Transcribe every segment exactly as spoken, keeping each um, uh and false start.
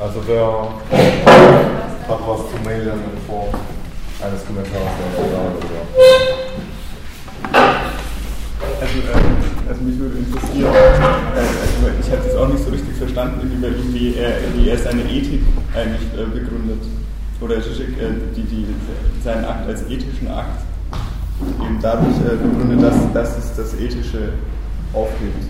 Also wer hat was zu melden in Form eines Kommentars? Also, äh, also mich würde interessieren, äh, also ich habe es auch nicht so richtig verstanden, wie, wie, er, wie er seine Ethik eigentlich äh, begründet. Oder äh, die, die, seinen Akt als ethischen Akt eben dadurch äh, begründet, dass, dass es das Ethische aufhebt.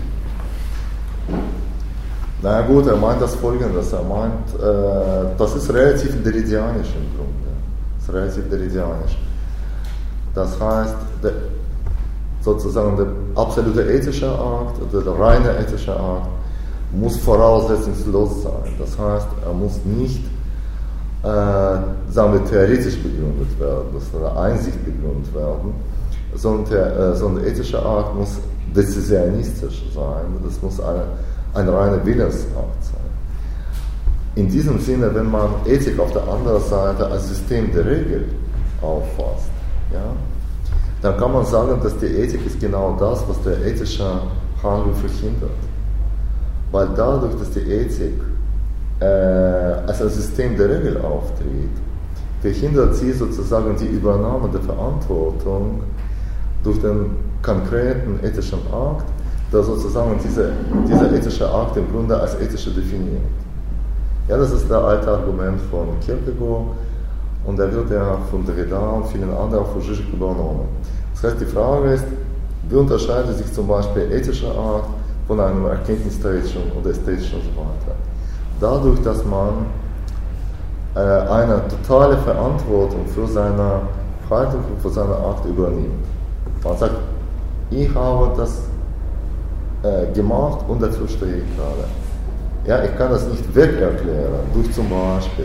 Na ja, gut, er meint das Folgendes, er meint, äh, das ist relativ derridianisch im Grunde, das ist relativ derridianisch. Das heißt, der, sozusagen der absolute ethische Akt oder der reine ethische Akt muss voraussetzungslos sein. Das heißt, er muss nicht, äh, sagen wir, theoretisch begründet werden, das soll Einsicht begründet werden, sondern der, äh, sondern der ethische Akt muss dezisionistisch sein, das muss eine, ein reiner Willensakt sein. In diesem Sinne, wenn man Ethik auf der anderen Seite als System der Regel auffasst, ja, dann kann man sagen, dass die Ethik ist genau das, was der ethische Handel verhindert. Weil dadurch, dass die Ethik äh, als ein System der Regel auftritt, verhindert sie sozusagen die Übernahme der Verantwortung durch den konkreten ethischen Akt, der sozusagen diese, dieser ethische Akt im Grunde als ethische definiert. Ja, das ist das alte Argument von Kierkegaard und da wird ja von Derrida und vielen anderen auch von Zizek übernommen. Das heißt, die Frage ist, wie unterscheidet sich zum Beispiel ethischer Akt von einem erkenntnistheoretischen oder ästhetischen und so weiter? Dadurch, dass man äh, eine totale Verantwortung für seine Haltung und für seine Akt übernimmt. Man sagt, ich habe das äh, gemacht und dafür stehe ich gerade. Ja, ich kann das nicht weg erklären, durch zum Beispiel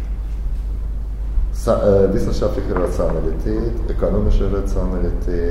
sa- äh, wissenschaftliche Rationalität, ökonomische Rationalität,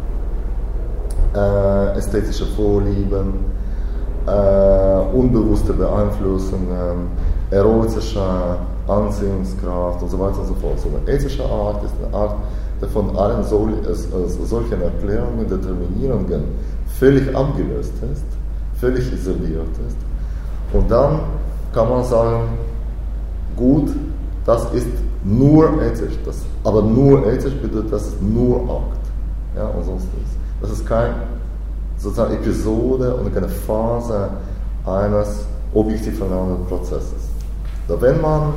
äh, ästhetische Vorlieben, äh, unbewusste Beeinflussungen, erotische Anziehungskraft und so weiter und so fort. So eine ethische Art ist eine Art, der von allen sol- äh, solchen Erklärungen, Determinierungen völlig abgelöst ist, völlig isoliert ist. Und dann kann man sagen, gut, das ist nur ethisch, das, aber nur ethisch bedeutet, das ist nur Akt, ja, und sonst nichts. Das ist keine sozusagen Episode und keine Phase eines objektiv voneinander Prozesses. So, wenn man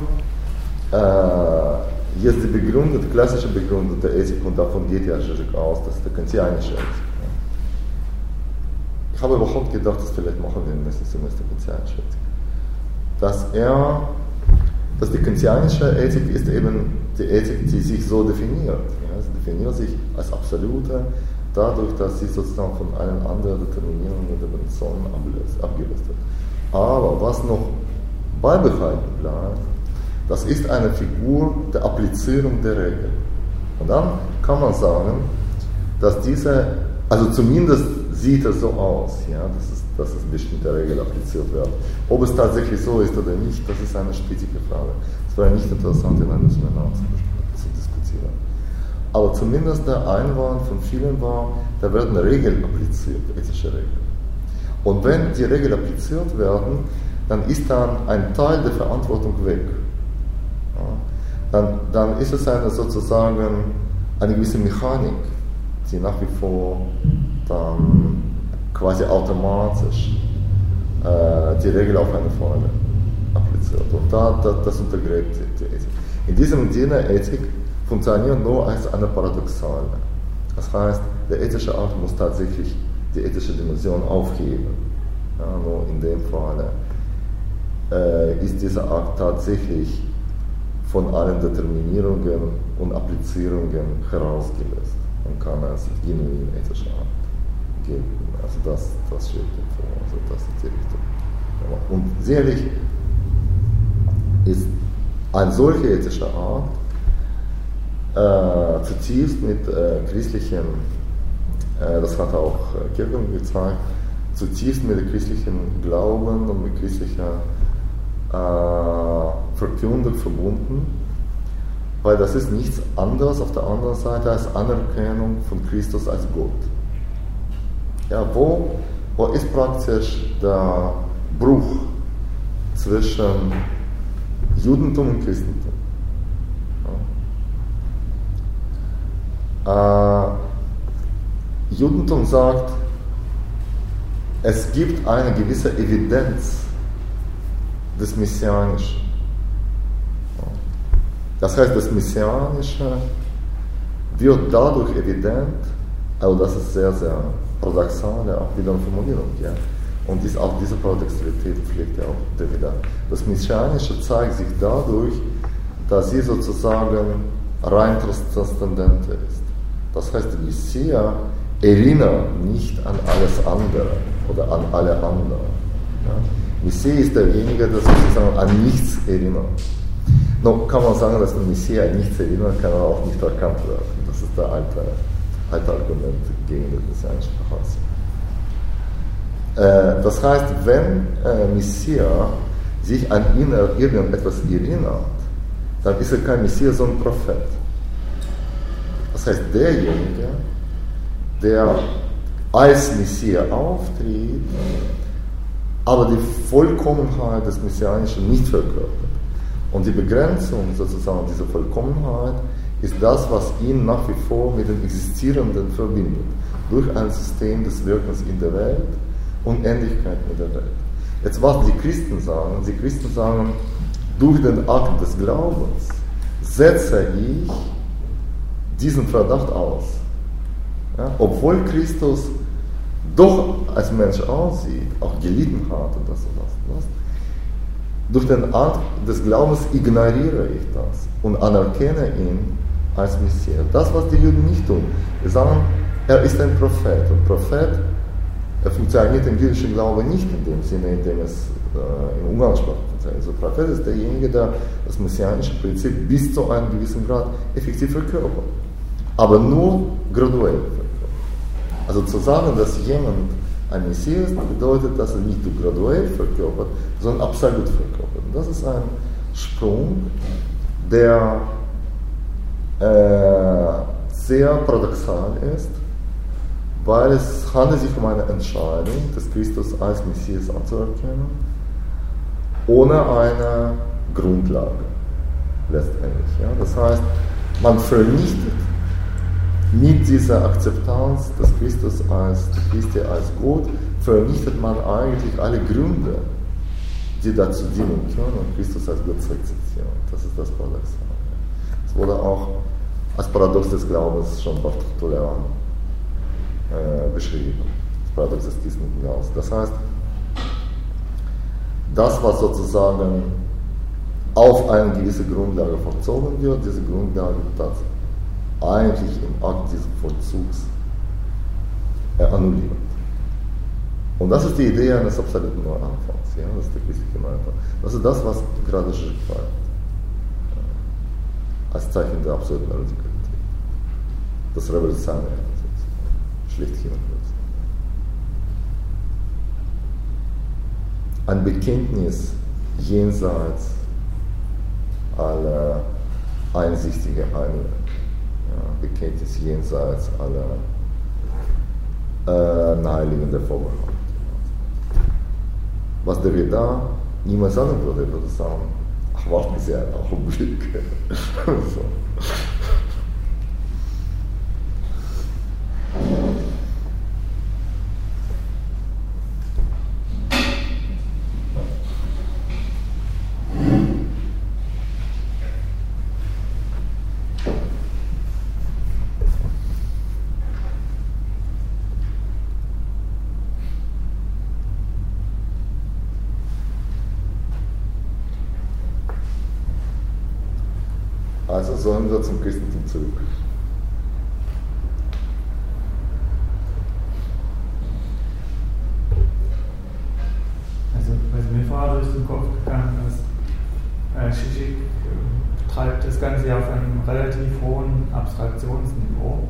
äh, jetzt die Begründung, die klassische Begründung der Ethik, und davon geht ja Zizek aus, das ist die kantianische Ethik. Ich habe überhaupt gedacht, das vielleicht machen wir im nächsten Semester kantianische Ethik. Dass er, dass die kantianische Ethik ist eben die Ethik, die sich so definiert. Ja, sie definiert sich als absolute, dadurch, dass sie sozusagen von allen anderen Determinierungen und Dimensionen abgelöst wird. Aber was noch beibehalten bleibt, das ist eine Figur der Applizierung der Regel. Und dann kann man sagen, dass diese, also zumindest sieht es so aus, ja, dass es, dass es bestimmte Regeln appliziert werden. Ob es tatsächlich so ist oder nicht, das ist eine strittige Frage. Es wäre nicht interessant, in einem Seminar zu, zu diskutieren. Aber zumindest der Einwand von vielen war, da werden Regeln appliziert, ethische Regeln. Und wenn die Regeln appliziert werden, dann ist dann ein Teil der Verantwortung weg. Ja, dann, dann ist es eine sozusagen eine gewisse Mechanik, die nach wie vor dann quasi automatisch äh, die Regel auf eine Folge appliziert. Und da, da, das untergräbt die, die Ethik. In diesem Sinne, Ethik funktioniert nur als eine Paradoxale. Das heißt, der ethische Akt muss tatsächlich die ethische Dimension aufheben. Ja, nur in dem Fall äh, ist dieser Akt tatsächlich von allen Determinierungen und Applizierungen herausgelöst und kann als genuin ethischer Akt gelten. Also das, das steht vor, also das ist die Richtung. Ja, und sicherlich ist ein solcher ethischer Akt äh, zutiefst mit äh, christlichen, äh, das hat auch äh, Kierkegaard gezeigt, zutiefst mit dem christlichen Glauben und mit christlicher äh, Verkündung verbunden, weil das ist nichts anderes auf der anderen Seite als Anerkennung von Christus als Gott. Ja, wo, wo ist praktisch der Bruch zwischen Judentum und Christentum. Ja. Äh, Judentum sagt, es gibt eine gewisse Evidenz des Messianischen. Das heißt, das Messianische wird dadurch evident, also das ist sehr, sehr paradoxale auch wieder Formulierung, ja. Und dies, auch diese Paradoxalität pflegt ja auch der wieder. Das Messianische zeigt sich dadurch, dass sie sozusagen rein transzendent ist. Das heißt, der Messias erinnert nicht an alles andere oder an alle anderen. Ja. Messias ist derjenige, der sozusagen an nichts erinnert. Nun kann man sagen, dass ein Messias an nichts erinnert, kann er auch nicht erkannt werden. Das ist der alte, alte Argument gegen das messianische Verheißung. Äh, das heißt, wenn äh, Messias sich an ihn irgendetwas erinnert, dann ist er kein Messias, sondern Prophet. Das heißt, derjenige, der als Messias auftritt, aber die Vollkommenheit des Messianischen nicht verkörpert. Und die Begrenzung sozusagen dieser Vollkommenheit ist das, was ihn nach wie vor mit dem Existierenden verbindet. Durch ein System des Wirkens in der Welt und Ähnlichkeit mit der Welt. Jetzt, was die Christen sagen, die Christen sagen, durch den Akt des Glaubens setze ich diesen Verdacht aus. Ja, obwohl Christus doch als Mensch aussieht, auch gelitten hat und das und das und das. Durch den Akt des Glaubens ignoriere ich das und anerkenne ihn als Messias. Das, was die Juden nicht tun. Wir sagen, er ist ein Prophet. Und Prophet, er funktioniert im jüdischen Glauben nicht in dem Sinne, in dem es äh, in Umgangssprache funktioniert. Also Prophet ist derjenige, der das messianische Prinzip bis zu einem gewissen Grad effektiv verkörpert. Aber nur graduell verkörpert. Also zu sagen, dass jemand ein Messias bedeutet, dass er nicht nur graduell verkörpert, sondern absolut verkörpert. Und das ist ein Sprung, der äh, sehr paradoxal ist, weil es handelt sich um eine Entscheidung, des Christus als Messias anzuerkennen, ohne eine Grundlage letztendlich. Ja? Das heißt, man vernichtet mit dieser Akzeptanz des Christus als, des Christi als Gott, vernichtet man eigentlich alle Gründe, die dazu dienen können, Christus als Gott zu akzeptieren. Das ist das Paradoxon. Es wurde auch als Paradox des Glaubens schon bei Tertullian äh, beschrieben. Das Paradox des christlichen Glaubens. Das heißt, das, was sozusagen auf eine gewisse Grundlage vollzogen wird, diese Grundlage wird eigentlich im Akt dieses Vollzugs äh, annulliert. Und das ist die Idee eines absoluten Neuanfangs. Ja? Das ist der christliche Neuanfang. Das ist das, was gerade Zizek feiert. Als Zeichen der absoluten Radikalität. Das Revolutionäre, schlechthin. Ein Bekenntnis jenseits aller einsichtigen Einwände. Ja, Bekenntnis jenseits aller äh, naheliegenden Vorbehalte. Was der Derrida niemals sagen würde, er würde sagen, ach, warten Sie einen Augenblick. So. Also sollen wir zum Christentum zurück. Also, was mir vorher durch den Kopf gegangen ist, äh, Zizek äh, treibt das Ganze ja auf einem relativ hohen Abstraktionsniveau.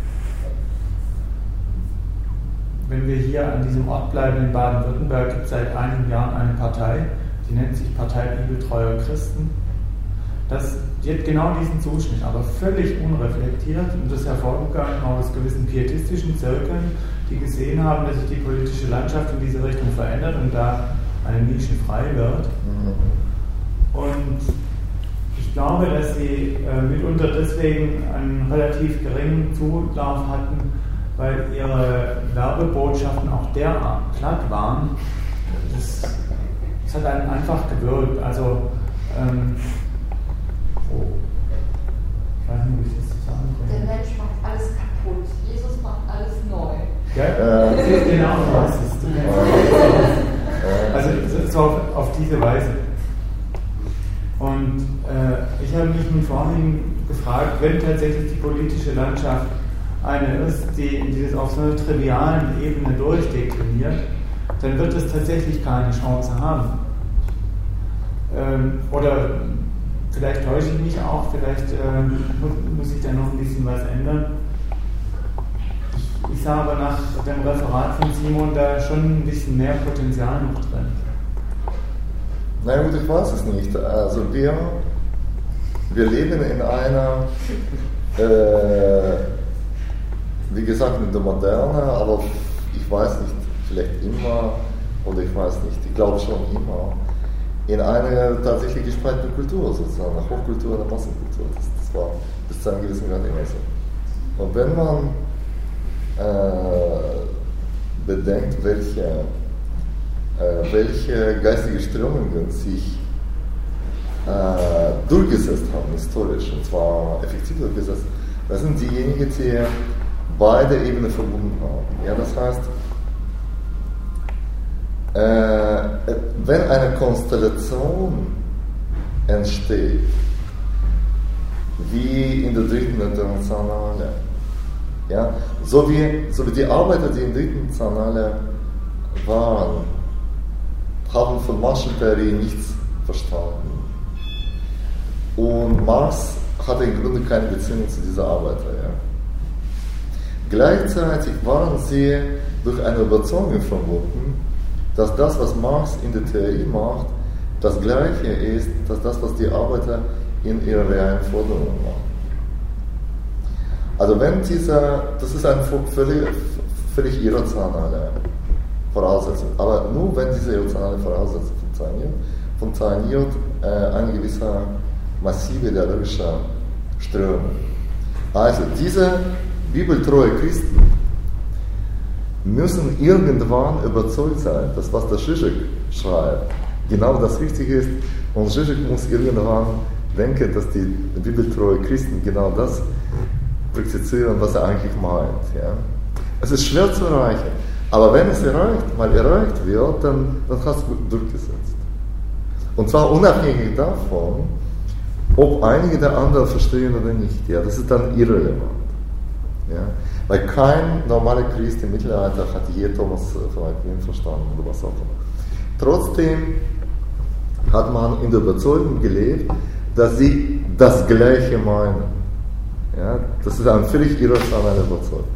Wenn wir hier an diesem Ort bleiben in Baden-Württemberg, gibt es seit einigen Jahren eine Partei, die nennt sich Partei Bibeltreuer Christen. Das hat genau diesen Zuschnitt, aber völlig unreflektiert und das hervorgegangen aus gewissen pietistischen Zirkeln, die gesehen haben, dass sich die politische Landschaft in diese Richtung verändert und da eine Nische frei wird. Und ich glaube, dass sie äh, mitunter deswegen einen relativ geringen Zulauf hatten, weil ihre Werbebotschaften auch derart platt waren. Das, das hat einen einfach gewirkt. Also, ähm, oh, ich weiß nicht, wie ich das sagen kann. Der Mensch macht alles kaputt, Jesus macht alles neu. Ja, äh, genau, was ist du äh, Also so auf, auf diese Weise. Und äh, ich habe mich vorhin gefragt, wenn tatsächlich die politische Landschaft eine ist, die in dieses auf so einer trivialen Ebene durchdekliniert, dann wird es tatsächlich keine Chance haben. Ähm, oder vielleicht täusche ich mich auch, vielleicht äh, muss, muss ich da noch ein bisschen was ändern. Ich, ich sah aber nach dem Referat von Simon da schon ein bisschen mehr Potenzial noch drin. Na gut, ich weiß es nicht. Also wir, wir leben in einer, äh, wie gesagt, in der Moderne, aber ich weiß nicht, vielleicht immer, oder ich weiß nicht, ich glaube schon immer, in einer tatsächlich gespaltenen Kultur, sozusagen, eine Hochkultur und eine Massenkultur. Das, das war bis zu einem gewissen Grad immer so. Und wenn man äh, bedenkt, welche, äh, welche geistige Strömungen sich äh, durchgesetzt haben, historisch, und zwar effektiv durchgesetzt, das sind diejenigen, die beide Ebenen verbunden haben. Ja, das heißt, Äh, wenn eine Konstellation entsteht, wie in der dritten Internationale, ja, so, wie, so wie die Arbeiter, die in der dritten Internationale waren, haben von Maschentheorie nichts verstanden. Und Marx hatte im Grunde keine Beziehung zu dieser Arbeiter. Ja. Gleichzeitig waren sie durch eine Überzeugung verbunden, dass das, was Marx in der Theorie macht, das Gleiche ist, dass das, was die Arbeiter in ihrer realen Forderungen machen. Also wenn dieser, das ist eine völlig, völlig irrationale Voraussetzung, aber nur wenn diese irrationale Voraussetzung funktioniert, funktioniert äh, eine gewisse massive dialogische Strömung. Also diese bibeltreue Christen müssen irgendwann überzeugt sein, dass was der Zizek schreibt, genau das Richtige ist. Und Zizek muss irgendwann denken, dass die bibeltreue Christen genau das praktizieren, was er eigentlich meint. Ja? Es ist schwer zu erreichen, aber wenn es erreicht, mal erreicht wird, dann, dann hast du durchgesetzt. Und zwar unabhängig davon, ob einige der anderen verstehen oder nicht. Ja? Das ist dann irrelevant. Ja? Weil kein normaler Christ im Mittelalter hat je Thomas von Aquin verstanden oder was auch immer. Trotzdem hat man in der Überzeugung gelebt, dass sie das Gleiche meinen. Ja, das ist eine völlig irrationale Überzeugung.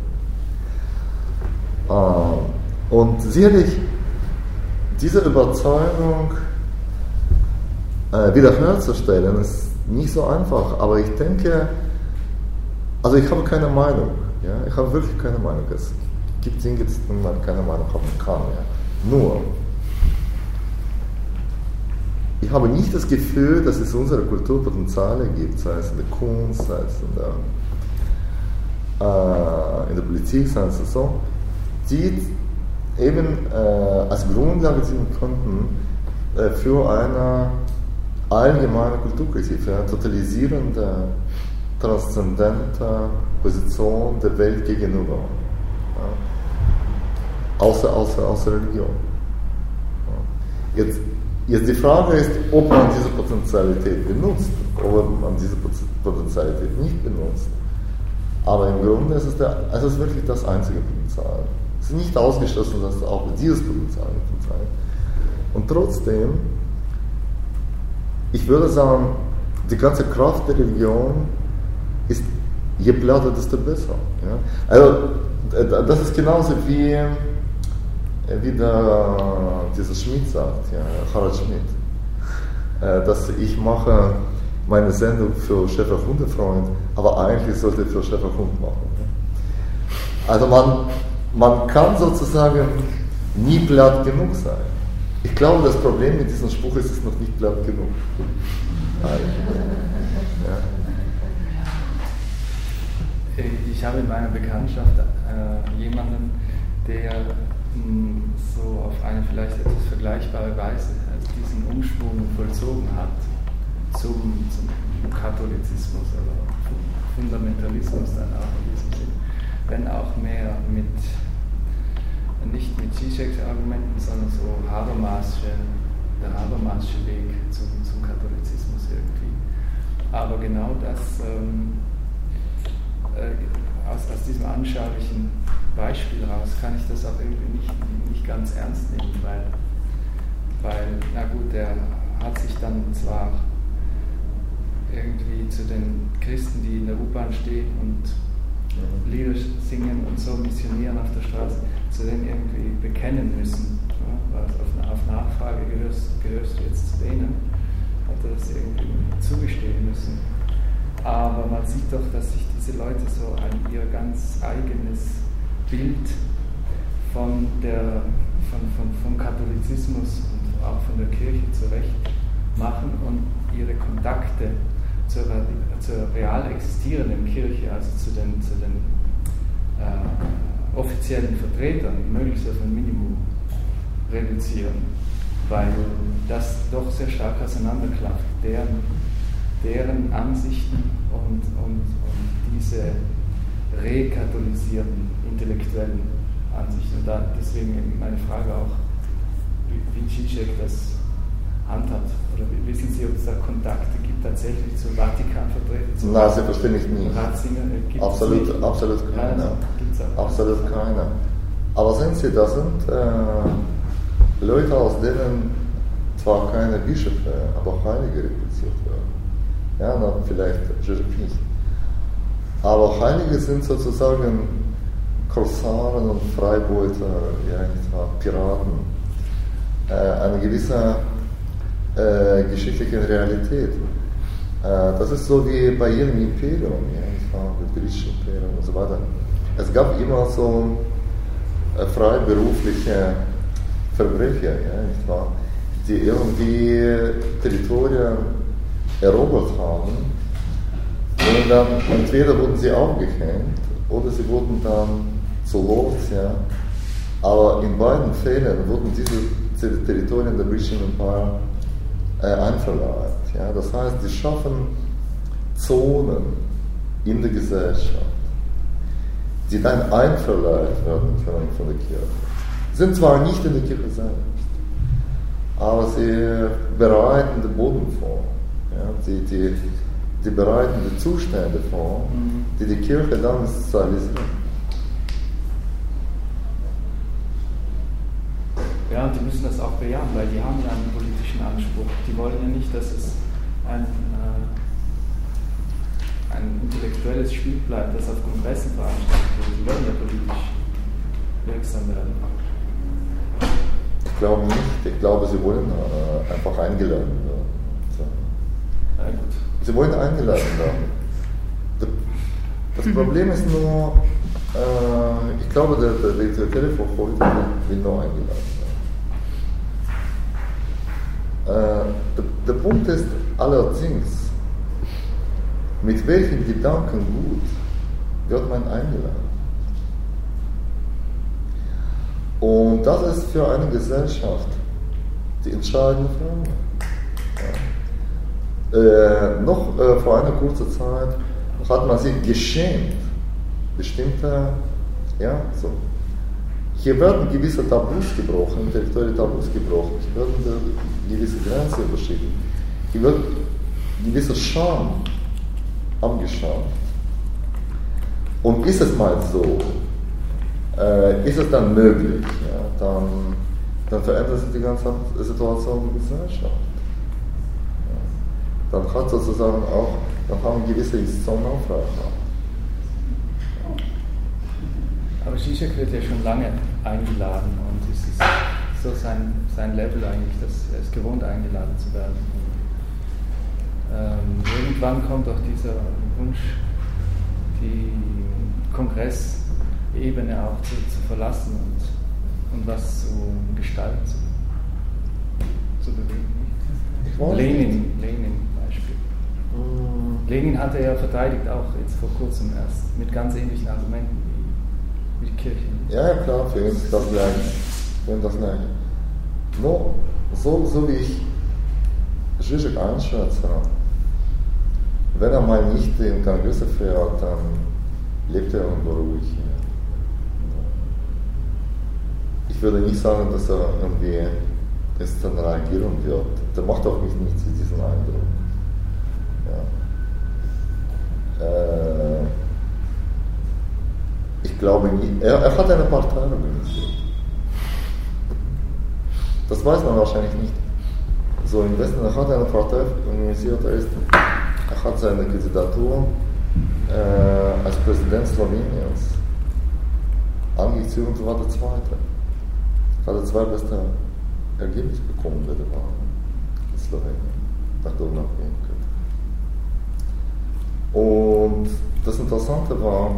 Und sicherlich, diese Überzeugung äh, wiederherzustellen, ist nicht so einfach, aber ich denke, also ich habe keine Meinung. Ja, ich habe wirklich keine Meinung. Es gibt Dinge, die man keine Meinung haben kann. Ja. Nur, ich habe nicht das Gefühl, dass es unsere Kulturpotenziale gibt, sei es in der Kunst, sei es in der, äh, in der Politik, sei es so, die eben äh, als Grundlage dienen könnten äh, für eine allgemeine Kulturkritik, für eine totalisierende, transzendente Position der Welt gegenüber, ja. außer, außer, außer Religion. Ja. Jetzt, jetzt die Frage ist, ob man diese Potentialität benutzt oder ob man diese Potentialität nicht benutzt. Aber im Grunde ist es, der, es ist wirklich das einzige Potenzial. Es ist nicht ausgeschlossen, dass auch dieses Potenzial funktioniert. Und trotzdem, ich würde sagen, die ganze Kraft der Religion ist, je platter, desto besser. Ja? Also, das ist genauso wie, wie der, dieser Schmidt sagt, ja, Harald Schmidt, dass ich mache meine Sendung für Schäfer-Hunde-Freund, aber eigentlich sollte ich für Schäfer-Hund machen. Ja? Also man, man kann sozusagen nie platt genug sein. Ich glaube, das Problem mit diesem Spruch ist, es ist noch nicht glatt genug. Ja. Ich habe in meiner Bekanntschaft äh, jemanden, der mh, so auf eine vielleicht etwas vergleichbare Weise also diesen Umschwung vollzogen hat zum, zum Katholizismus oder Fundamentalismus dann auch in diesem Sinn. Wenn auch mehr mit, nicht mit Zizeks Argumenten, sondern so Habermasche, der Habermasche Weg zum, zum Katholizismus irgendwie. Aber genau das ähm, äh, aus, aus diesem anschaulichen Beispiel raus kann ich das auch irgendwie nicht, nicht ganz ernst nehmen, weil, weil, na gut, der hat sich dann zwar irgendwie zu den Christen, die in der U-Bahn stehen und Lieder singen und so missionieren auf der Straße, zu denen irgendwie bekennen müssen. Ja, weil auf, auf Nachfrage gehörst, gehörst du jetzt zu denen, hat er das irgendwie zugestehen müssen. Aber man sieht doch, dass sich diese Leute so ein ihr ganz eigenes Bild von der, von, von, vom Katholizismus und auch von der Kirche zurecht machen und ihre Kontakte zur, zur real existierenden Kirche, also zu den, zu den äh, offiziellen Vertretern, möglichst auf ein Minimum reduzieren, weil das doch sehr stark auseinanderklafft, deren, deren Ansichten und, und, und diese rekatholisierten intellektuellen Ansichten. Und da deswegen meine Frage auch, wie, wie Zizek das handhabt. Oder wissen Sie, ob es da Kontakte gibt tatsächlich zu Vatikan-Vertretern? Nein, selbstverständlich nicht. Ratzinger, äh, absolut, nicht. absolut keiner. Ja, gibt's auch. Absolut keiner. Aber sehen Sie, das sind äh, Leute, aus denen zwar keine Bischöfe, aber auch Heilige repliziert werden. Ja, na, vielleicht Zizek nicht. Aber Heilige sind sozusagen Korsaren und Freibeuter, ja, nicht wahr, Piraten. Äh, eine gewisse äh, geschichtliche Realität. Äh, das ist so wie bei jedem Imperium, ja, nicht wahr, das griechische Imperium und so weiter. Es gab immer so äh, freiberufliche Verbrecher, ja, nicht wahr, die irgendwie Territorien erobert haben. Und dann entweder wurden sie aufgehängt oder sie wurden dann zu Lords, ja. Aber in beiden Fällen wurden diese Territorien der British Empire äh, einverleibt. Ja. Das heißt, sie schaffen Zonen in der Gesellschaft, die dann einverleibt werden können von der Kirche. Sind zwar nicht in der Kirche selbst, aber sie bereiten den Boden vor. Ja. Die, die, die bereiten die Zustände vor, die die Kirche dann sozialisiert. Ja, und die müssen das auch bejahen, weil die haben ja einen politischen Anspruch. Die wollen ja nicht, dass es ein, äh, ein intellektuelles Spiel bleibt, das auf Kongressen veranstaltet wird. Die wollen ja politisch wirksam werden. Ich glaube nicht. Ich glaube, sie wollen äh, einfach eingeladen werden. So. Ja, gut. Sie wollen eingeladen werden. Das Problem ist nur, äh, ich glaube, der, der, der intellektuelle von heute will nur eingeladen werden. Äh, der, der Punkt ist allerdings, mit welchem Gedankengut wird man eingeladen? Und das ist für eine Gesellschaft die entscheidende Frage. Ja. Äh, noch äh, vor einer kurzen Zeit hat man sich geschämt, bestimmte, ja, so. Hier werden gewisse Tabus gebrochen, intellektuelle Tabus gebrochen, hier werden gewisse Grenzen überschritten, hier wird gewisse Scham angeschaut. Und ist es mal so, äh, ist es dann möglich, ja, dann, dann verändert sich die ganze Situation in der Gesellschaft. Dann hat sozusagen auch, dann haben gewisse Institutionen auch Freiheit. Aber Zizek wird ja schon lange eingeladen und es ist so sein, sein Level eigentlich, dass er ist gewohnt eingeladen zu werden. Und, ähm, irgendwann kommt auch dieser Wunsch, die Kongressebene auch zu, zu verlassen und, und was zu gestalten zu zu bewegen. Ich weiß Lenin, nicht. Lenin Beispiel. Hm. Lenin hat er ja verteidigt, auch jetzt vor kurzem erst, mit ganz ähnlichen Argumenten wie, wie die Kirche. Ja, ja, klar, für ihn ist das gleich. Für ihn das gleich. No, so, so wie ich Žižek einschätze, wenn er mal nicht in Kongresse fährt, dann lebt er irgendwo ruhig. Ich würde nicht sagen, dass er irgendwie jetzt dann reagieren wird. Der macht auf mich nicht diesen Eindruck. Ja. Äh, ich glaube nicht. Er, er hat eine Partei organisiert. Das weiß man wahrscheinlich nicht. So im Westen, er hat eine Partei organisiert. Er, ist, er hat seine Kandidatur äh, als Präsident Sloweniens angezogen und war der Zweite. Er hat zwei beste Ergebnisse bekommen bei der Wahl in Slowenien, nach der Unabhängigkeit. Und das Interessante war,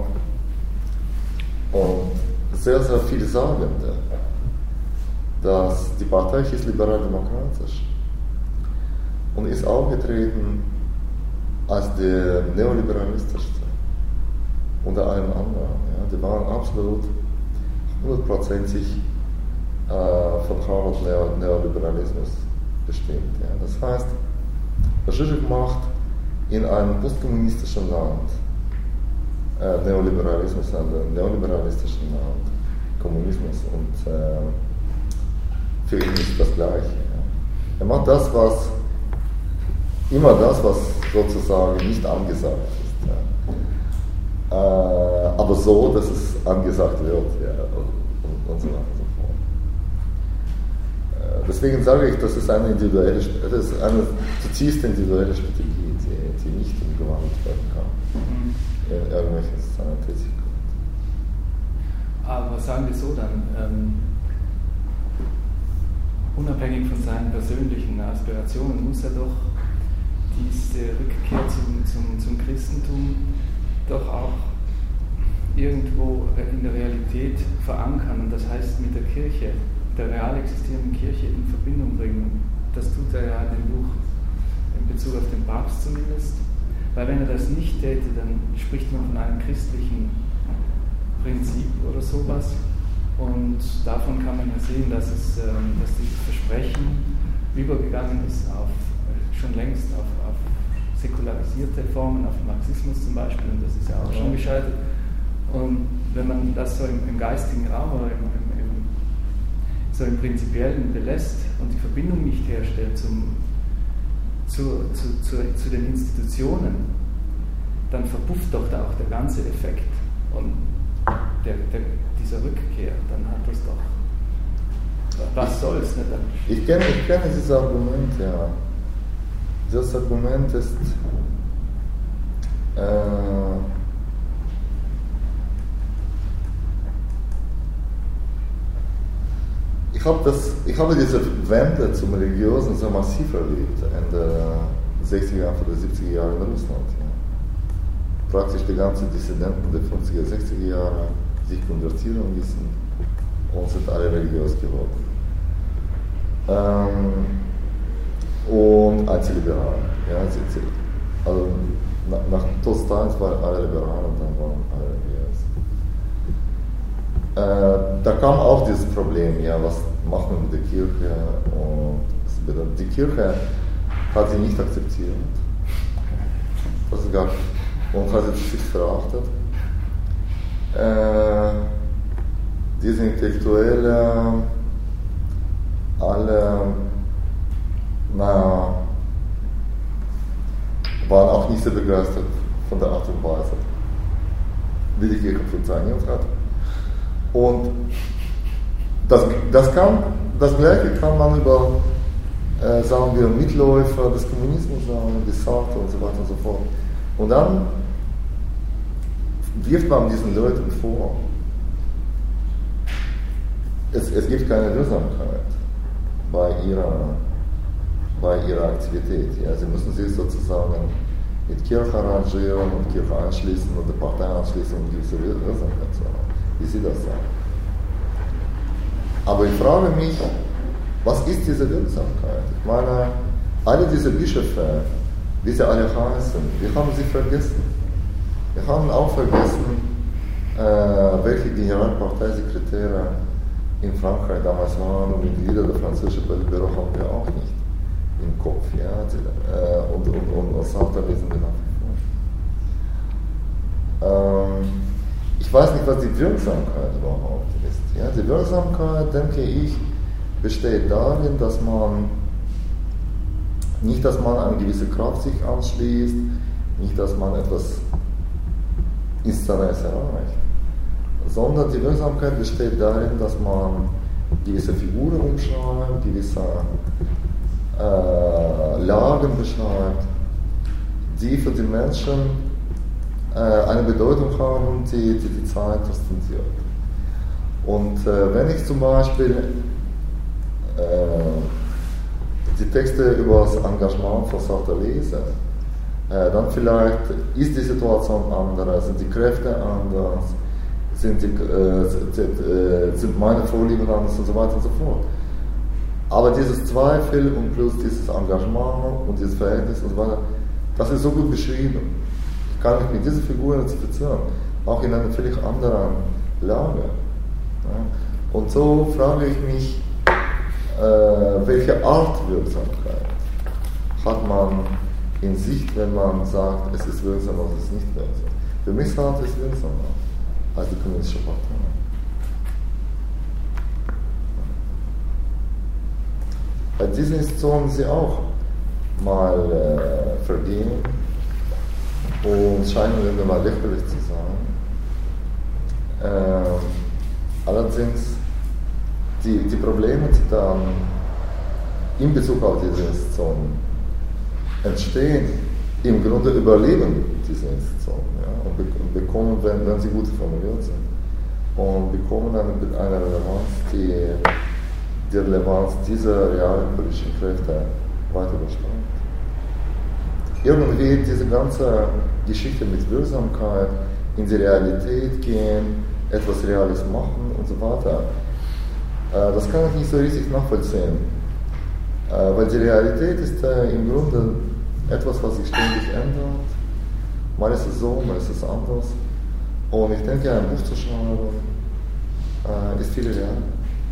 und sehr, sehr vielsagende, dass die Partei hieß liberal-demokratisch und ist aufgetreten als der neoliberalistischste unter allen anderen. Ja, die waren absolut hundertprozentig äh, von Harvard Neoliberalismus bestimmt. Ja. Das heißt, was Žižek macht in einem postkommunistischen Land, äh, Neoliberalismus, in einem neoliberalistischen Land, Kommunismus, und äh, für ihn ist das Gleiche. Ja. Er macht das, was immer das, was sozusagen nicht angesagt ist. Ja. Äh, aber so, dass es angesagt wird, ja, und, und so weiter und so fort. Äh, deswegen sage ich, das ist eine individuelle, das ist eine zutiefst individuelle Strategie, die, die nicht umgewandelt werden kann Mhm. in irgendwelche Tätigkeiten. Aber sagen wir so dann, ähm, unabhängig von seinen persönlichen Aspirationen muss er doch diese Rückkehr zum, zum, zum Christentum doch auch irgendwo in der Realität verankern, und das heißt mit der Kirche, der real existierenden Kirche in Verbindung bringen. Das tut er ja in dem Buch in Bezug auf den Papst zumindest, weil wenn er das nicht täte, dann spricht man von einem christlichen Prinzip oder sowas, und davon kann man ja sehen, dass, es, dass dieses Versprechen übergegangen ist auf, schon längst auf, auf säkularisierte Formen, auf Marxismus zum Beispiel, und das ist ja auch schon gescheitert. Und wenn man das so im, im geistigen Raum oder im, im, im, so im Prinzipiellen belässt und die Verbindung nicht herstellt zum, zu, zu, zu, zu den Institutionen, dann verpufft doch da auch der ganze Effekt. Und der, der, dieser Rückkehr, dann hat das doch, was soll es nicht? Ich kenne, ich kenne dieses Argument, ja. Das Argument ist, äh, ich, hab das, ich habe diese Wende zum Religiösen sehr massiv erlebt, Ende sechziger oder siebziger Jahre in Russland. Ja. Praktisch die ganzen Dissidenten der fünfziger, sechziger Jahre sich konvertieren ließen und sind alle religiös geworden. Ähm, und antiliberal. Ja, also nach, nach Tod Stalins waren alle liberal und dann waren alle religiös. Äh, da kam auch dieses Problem, ja, was macht man mit der Kirche? Und die Kirche hat sie nicht akzeptiert. Das gab, und hat sie sich verachtet. Äh, diese Intellektuelle, alle, naja, waren auch nicht so begeistert von der Art und Weise, wie die Kirche funktioniert hat. Und das, das, kann, das Gleiche kann man über, äh, sagen wir, Mitläufer des Kommunismus sagen, die Sartre und so weiter und so fort. Und dann wirft man diesen Leuten vor, es, es gibt keine Wirksamkeit bei ihrer, bei ihrer Aktivität. Ja. Sie müssen sich sozusagen mit Kirche arrangieren und Kirche anschließen und die Partei anschließen, um diese Wirksamkeit zu haben, wie sie das sagen. Aber ich frage mich, was ist diese Wirksamkeit? Ich meine, alle diese Bischöfe, wie sie alle heißen, wir haben sie vergessen. Wir haben auch vergessen, äh, welche Generalparteisekretäre in Frankreich damals waren, und Mitglieder der französischen Politbüro haben wir auch nicht im Kopf. Ja? Äh, und, und, und, und Sartre lesen wir nach wie vor. Ähm, ich weiß nicht, was die Wirksamkeit überhaupt ist. Ja? Die Wirksamkeit, denke ich, besteht darin, dass man nicht, dass man eine gewisse Kraft sich anschließt, nicht, dass man etwas Instantanes erreicht, sondern die Wirksamkeit besteht darin, dass man gewisse Figuren umschreibt, gewisse äh, Lagen beschreibt, die für die Menschen äh, eine Bedeutung haben, die die, die Zeit transportiert. Und äh, wenn ich zum Beispiel äh, die Texte über das Engagement von Sartre lese, äh, dann vielleicht ist die Situation anders, sind die Kräfte anders, sind, die, äh, sind, sind meine Vorlieben anders und so weiter und so fort. Aber dieses Zweifel und plus dieses Engagement und dieses Verhältnis und so weiter, das ist so gut beschrieben. Ich kann mich mit diesen Figuren identifizieren, auch in einer völlig anderen Lage. Ja? Und so frage ich mich, äh, welche Art Wirksamkeit hat man in Sicht, wenn man sagt, es ist wirksam oder es ist nicht wirksam. Für mich sagt es wirksamer als die kommunistische Partei. Bei diesen Institutionen sie auch mal äh, vergehen und scheinen irgendwie mal lächerlich zu sein. Äh, allerdings die, die Probleme, die dann in Bezug auf diese Institutionen entstehen, im Grunde überleben diese Institutionen, ja, und, be und bekommen, wenn, wenn sie gut formuliert sind, und bekommen eine, eine Relevanz, die die Relevanz dieser realen politischen Kräfte weit übersteigt. Irgendwie diese ganze Geschichte mit Wirksamkeit in die Realität gehen, etwas Reales machen und so weiter, äh, das kann ich nicht so richtig nachvollziehen. Äh, weil die Realität ist äh, im Grunde etwas, was sich ständig ändert. Mal ist es so, mal ist es anders. Und ich denke, ein Buch zu schreiben äh, ist viel real.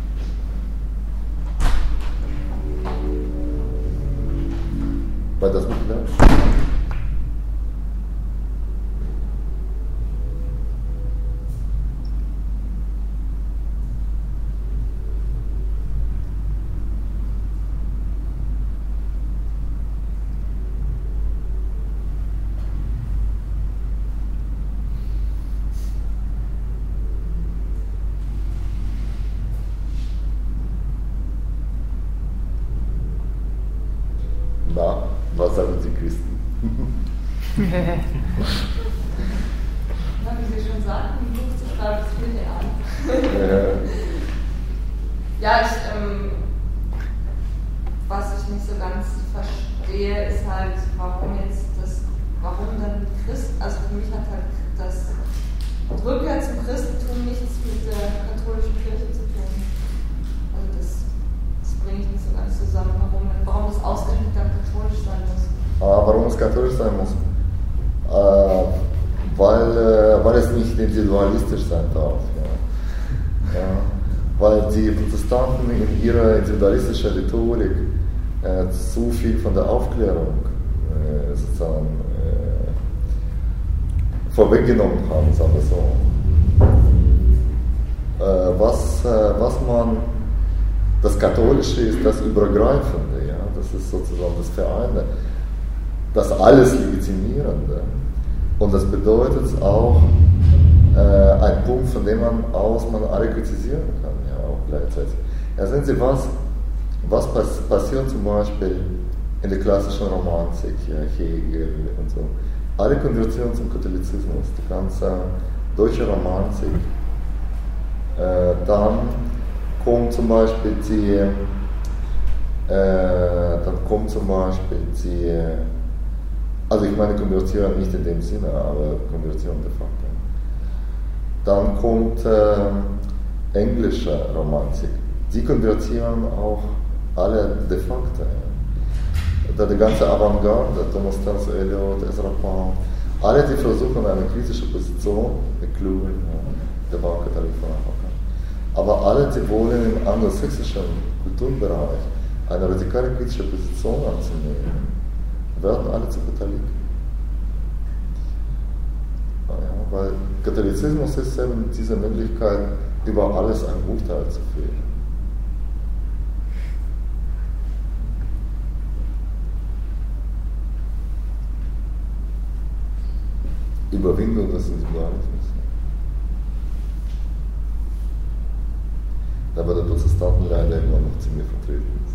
Weil das Buch bleibt. Na, was sagen die Christen? Na, wie Sie schon sagten, ein Buch zu schreiben ist viel real. Ja, ich, ähm, was ich nicht so ganz verstehe, ist halt, warum jetzt das, warum dann Christ, also für mich hat halt das Rückkehr zum Christentum nichts mit der katholischen Kirche zu tun. Also das, das bringe ich nicht so ganz zusammen, warum, warum das ausgerechnet dann katholisch sein muss. Ah, warum es katholisch sein muss? Äh, weil, äh, weil es nicht individualistisch sein darf. Ja. Ja. Weil die Protestanten in ihrer individualistischen Rhetorik äh, zu viel von der Aufklärung äh, sozusagen äh, vorweggenommen haben, sagen wir so. Äh, was, äh, was man, das Katholische ist das Übergreifende, ja? Das ist sozusagen das Vereine, das alles Legitimierende. Und das bedeutet auch äh, ein Punkt, von dem man aus man alle kritisieren kann, ja, auch gleichzeitig. Ja, sehen Sie, was, was pass passiert zum Beispiel in der klassischen Romantik, ja, Hegel und so. Alle Konvertierungen zum Katholizismus, die ganze deutsche Romantik, äh, dann kommt zum Beispiel die, äh, dann kommt zum Beispiel die, also ich meine Konvertierung nicht in dem Sinne, aber Konvertierung de facto. Dann kommt äh, englische Romantik. Die konvertieren auch alle de facto. Ja. Die ganze Avantgarde, Thomas Tans Eliot, Ezra Pound, alle, die versuchen, eine kritische Position, McLuhan, ja, der war Katholik von Anfang an. Aber alle, die wollen im angelsächsischen Kulturbereich eine radikale kritische Position anzunehmen, werden alle zu Katholiken. Ja, weil Katholizismus ist eben diese Möglichkeit, über alles ein Urteil zu fällen. Überwindung des Individualismus. Da bei der Protestanten leider immer noch ziemlich vertreten ist.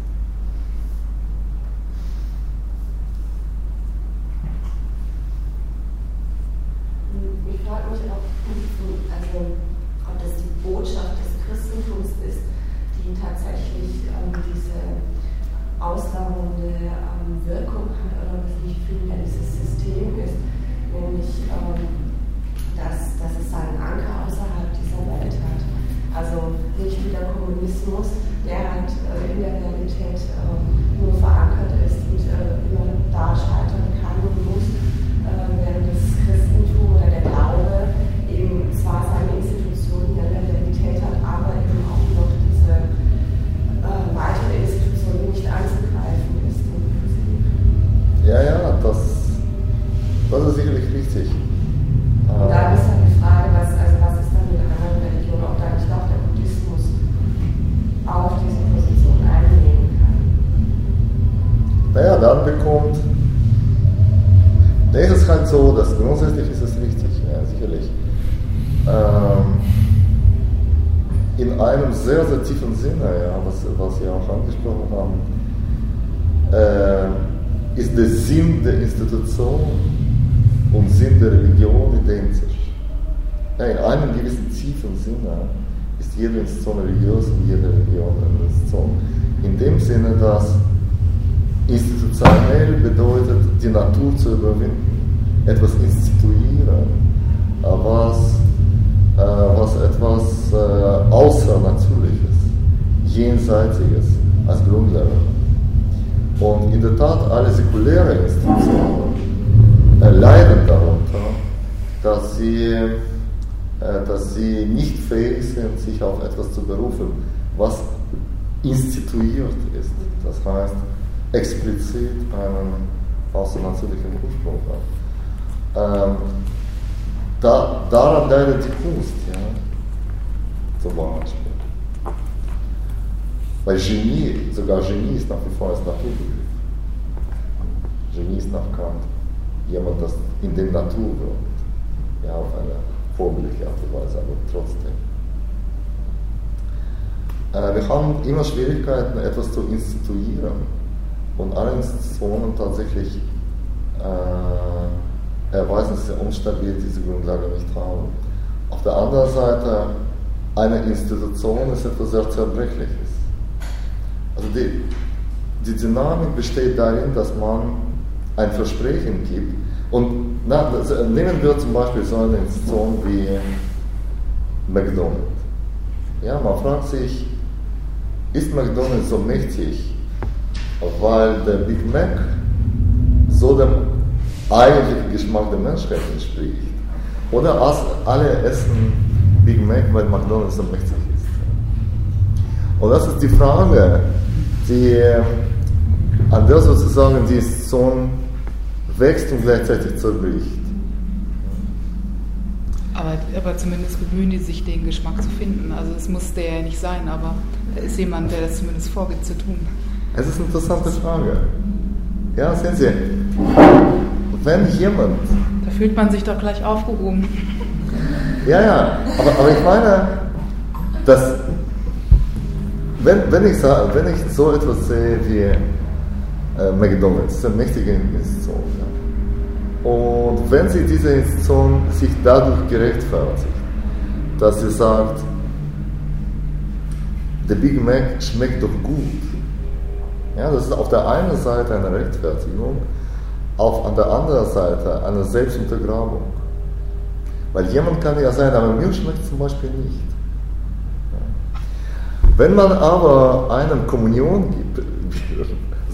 Ich frage mich auch, also, ob das die Botschaft des Christentums ist, die tatsächlich ähm, diese ausdauernde ähm, Wirkung hat, oder ob es nicht vielmehr dieses System ist, nämlich ähm, dass, dass es seinen Anker außerhalb dieser Welt hat. Also nicht wie der Kommunismus, der halt äh, in der Realität äh, nur verankert ist und äh, immer da scheitern kann und muss, äh, während das Christentum oder der Glaube eben zwar seine Institutionen in der Realität hat, aber eben auch noch diese äh, weitere Institution nicht anzugreifen ist. Ja, ja, das, das ist sicherlich richtig. Und da ist dann die Frage, was, also was ist dann mit anderen Religionen, ob da nicht auch der Buddhismus auf diese Position einnehmen kann. Naja, dann bekommt. Nee, es ist halt so, dass grundsätzlich ist es richtig, ja, sicherlich. Ähm, in einem sehr, sehr tiefen Sinne, ja, was, was Sie auch angesprochen haben, äh, ist der Sinn der Institution und Sinn der Religion identisch. Ja, in einem gewissen tiefen Sinne ist jede Institution religiös und jede Religion eine Institution. In dem Sinne, dass institutionell bedeutet, die Natur zu überwinden, etwas instituieren, was, äh, was etwas äh, Außernatürliches, Jenseitiges als Grundlage. Und in der Tat, alle säkulären Institutionen äh, leiden darunter, dass sie, äh, dass sie nicht fähig sind, sich auf etwas zu berufen, was instituiert ist. Das heißt, explizit einen außernatürlichen Ursprung hat. Ähm, da, daran leidet die Kunst, ja, zum Beispiel. Weil Genie, sogar Genie ist nach wie vor als Naturbegriff. Genie ist nach Kant jemand, das in dem Natur wirkt. Ja, auf eine vorbildliche Art und Weise, aber trotzdem. Äh, wir haben immer Schwierigkeiten, etwas zu instituieren. Und alle Institutionen tatsächlich äh, erweisen sich unstabil, diese Grundlage nicht haben. Auf der anderen Seite, eine Institution ist etwas sehr Zerbrechliches. Also die, die Dynamik besteht darin, dass man ein Versprechen gibt. Und na, das, nehmen wir zum Beispiel so eine Institution wie McDonald's. Ja, man fragt sich, ist McDonald's so mächtig, weil der Big Mac so dem eigentlichen Geschmack der Menschheit entspricht? Oder alle essen Big Mac, weil McDonald's so mächtig ist? Und das ist die Frage, die, an der sozusagen die Institution wächst und gleichzeitig zerbricht. Aber, aber zumindest bemühen die sich, den Geschmack zu finden. Also es muss der ja nicht sein, aber da ist jemand, der das zumindest vorgibt zu tun. Es ist eine interessante Frage. Ja, sehen Sie, wenn jemand... Da fühlt man sich doch gleich aufgehoben. Ja, ja, aber, aber ich meine, dass... Wenn, wenn, ich, wenn ich so etwas sehe wie äh, McDonald's, das ist eine mächtige Institution. Ja. Und wenn sie diese Institution sich dadurch gerechtfertigt, dass sie sagt, der Big Mac schmeckt doch gut. Ja, das ist auf der einen Seite eine Rechtfertigung, auf an der anderen Seite eine Selbstuntergrabung. Weil jemand kann ja sagen, aber mir schmeckt zum Beispiel nicht. Wenn man aber einem Kommunion gibt,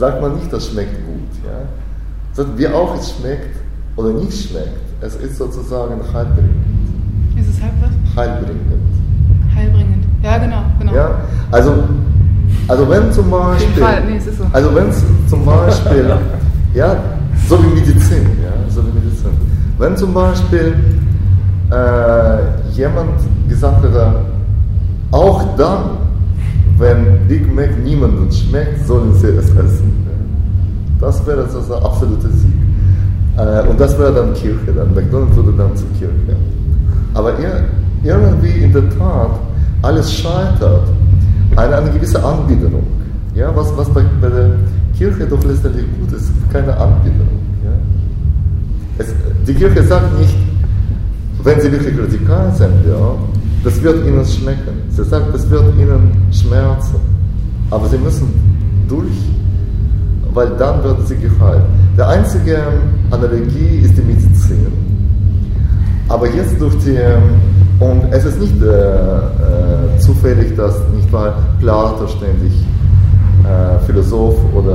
sagt man nicht, das schmeckt gut. Ja? Sagt, wie auch es schmeckt oder nicht schmeckt, es ist sozusagen heilbringend. Ist es halb was? Heilbringend. Heilbringend, ja genau, genau. Ja? Also, also wenn zum Beispiel, Auf jeden Fall. Nee, es ist so. also wenn zum Beispiel, ja, so wie Medizin, ja, so wie Medizin. Wenn zum Beispiel äh, jemand gesagt hätte, auch dann, wenn Big Mac niemandem schmeckt, sollen sie es essen. Das wäre so ein absoluter Sieg. Äh, und das wäre dann Kirche, dann McDonald's würde dann zur Kirche. Aber ir- irgendwie in der Tat, alles scheitert an einer gewissen Anbiederung. Ja, was, was bei, bei der Kirche doch letztendlich gut ist, keine Anbiederung. Ja? Es, die Kirche sagt nicht, wenn sie wirklich radikal sind, ja, das wird ihnen schmecken. Sie sagt, das wird ihnen schmerzen. Aber sie müssen durch, weil dann werden sie geheilt. Die einzige Analogie ist die Medizin. Aber jetzt durch die, und es ist nicht äh, äh, zufällig, dass nicht mal Plato ständig äh, Philosoph oder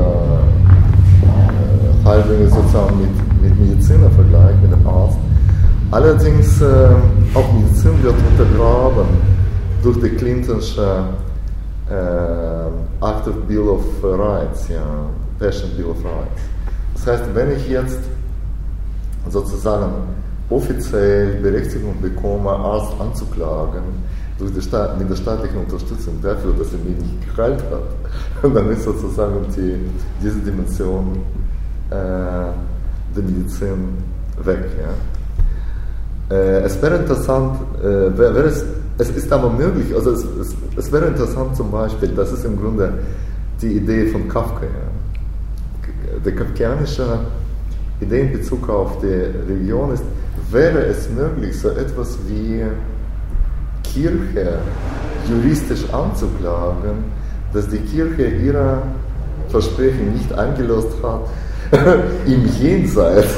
äh, Heilbringer sozusagen mit, mit Mediziner vergleicht, mit dem Arzt. Allerdings äh, auch Medizin wird untergraben durch die Clintonsche äh, Act of Bill of Rights, ja, Passion Bill of Rights. Das heißt, wenn ich jetzt sozusagen offiziell Berechtigung bekomme, Arzt anzuklagen, durch die Staat, mit der staatlichen Unterstützung dafür, dass er mich nicht geheilt hat, dann ist sozusagen die, diese Dimension äh, der Medizin weg. Ja. Äh, es wäre interessant, äh, wäre es, es ist aber möglich, also es, es, es wäre interessant zum Beispiel, das ist im Grunde die Idee von Kafka. Ja. Die kafkanische Idee in Bezug auf die Religion ist, wäre es möglich, so etwas wie Kirche juristisch anzuklagen, dass die Kirche ihre Versprechen nicht eingelöst hat, im Jenseits,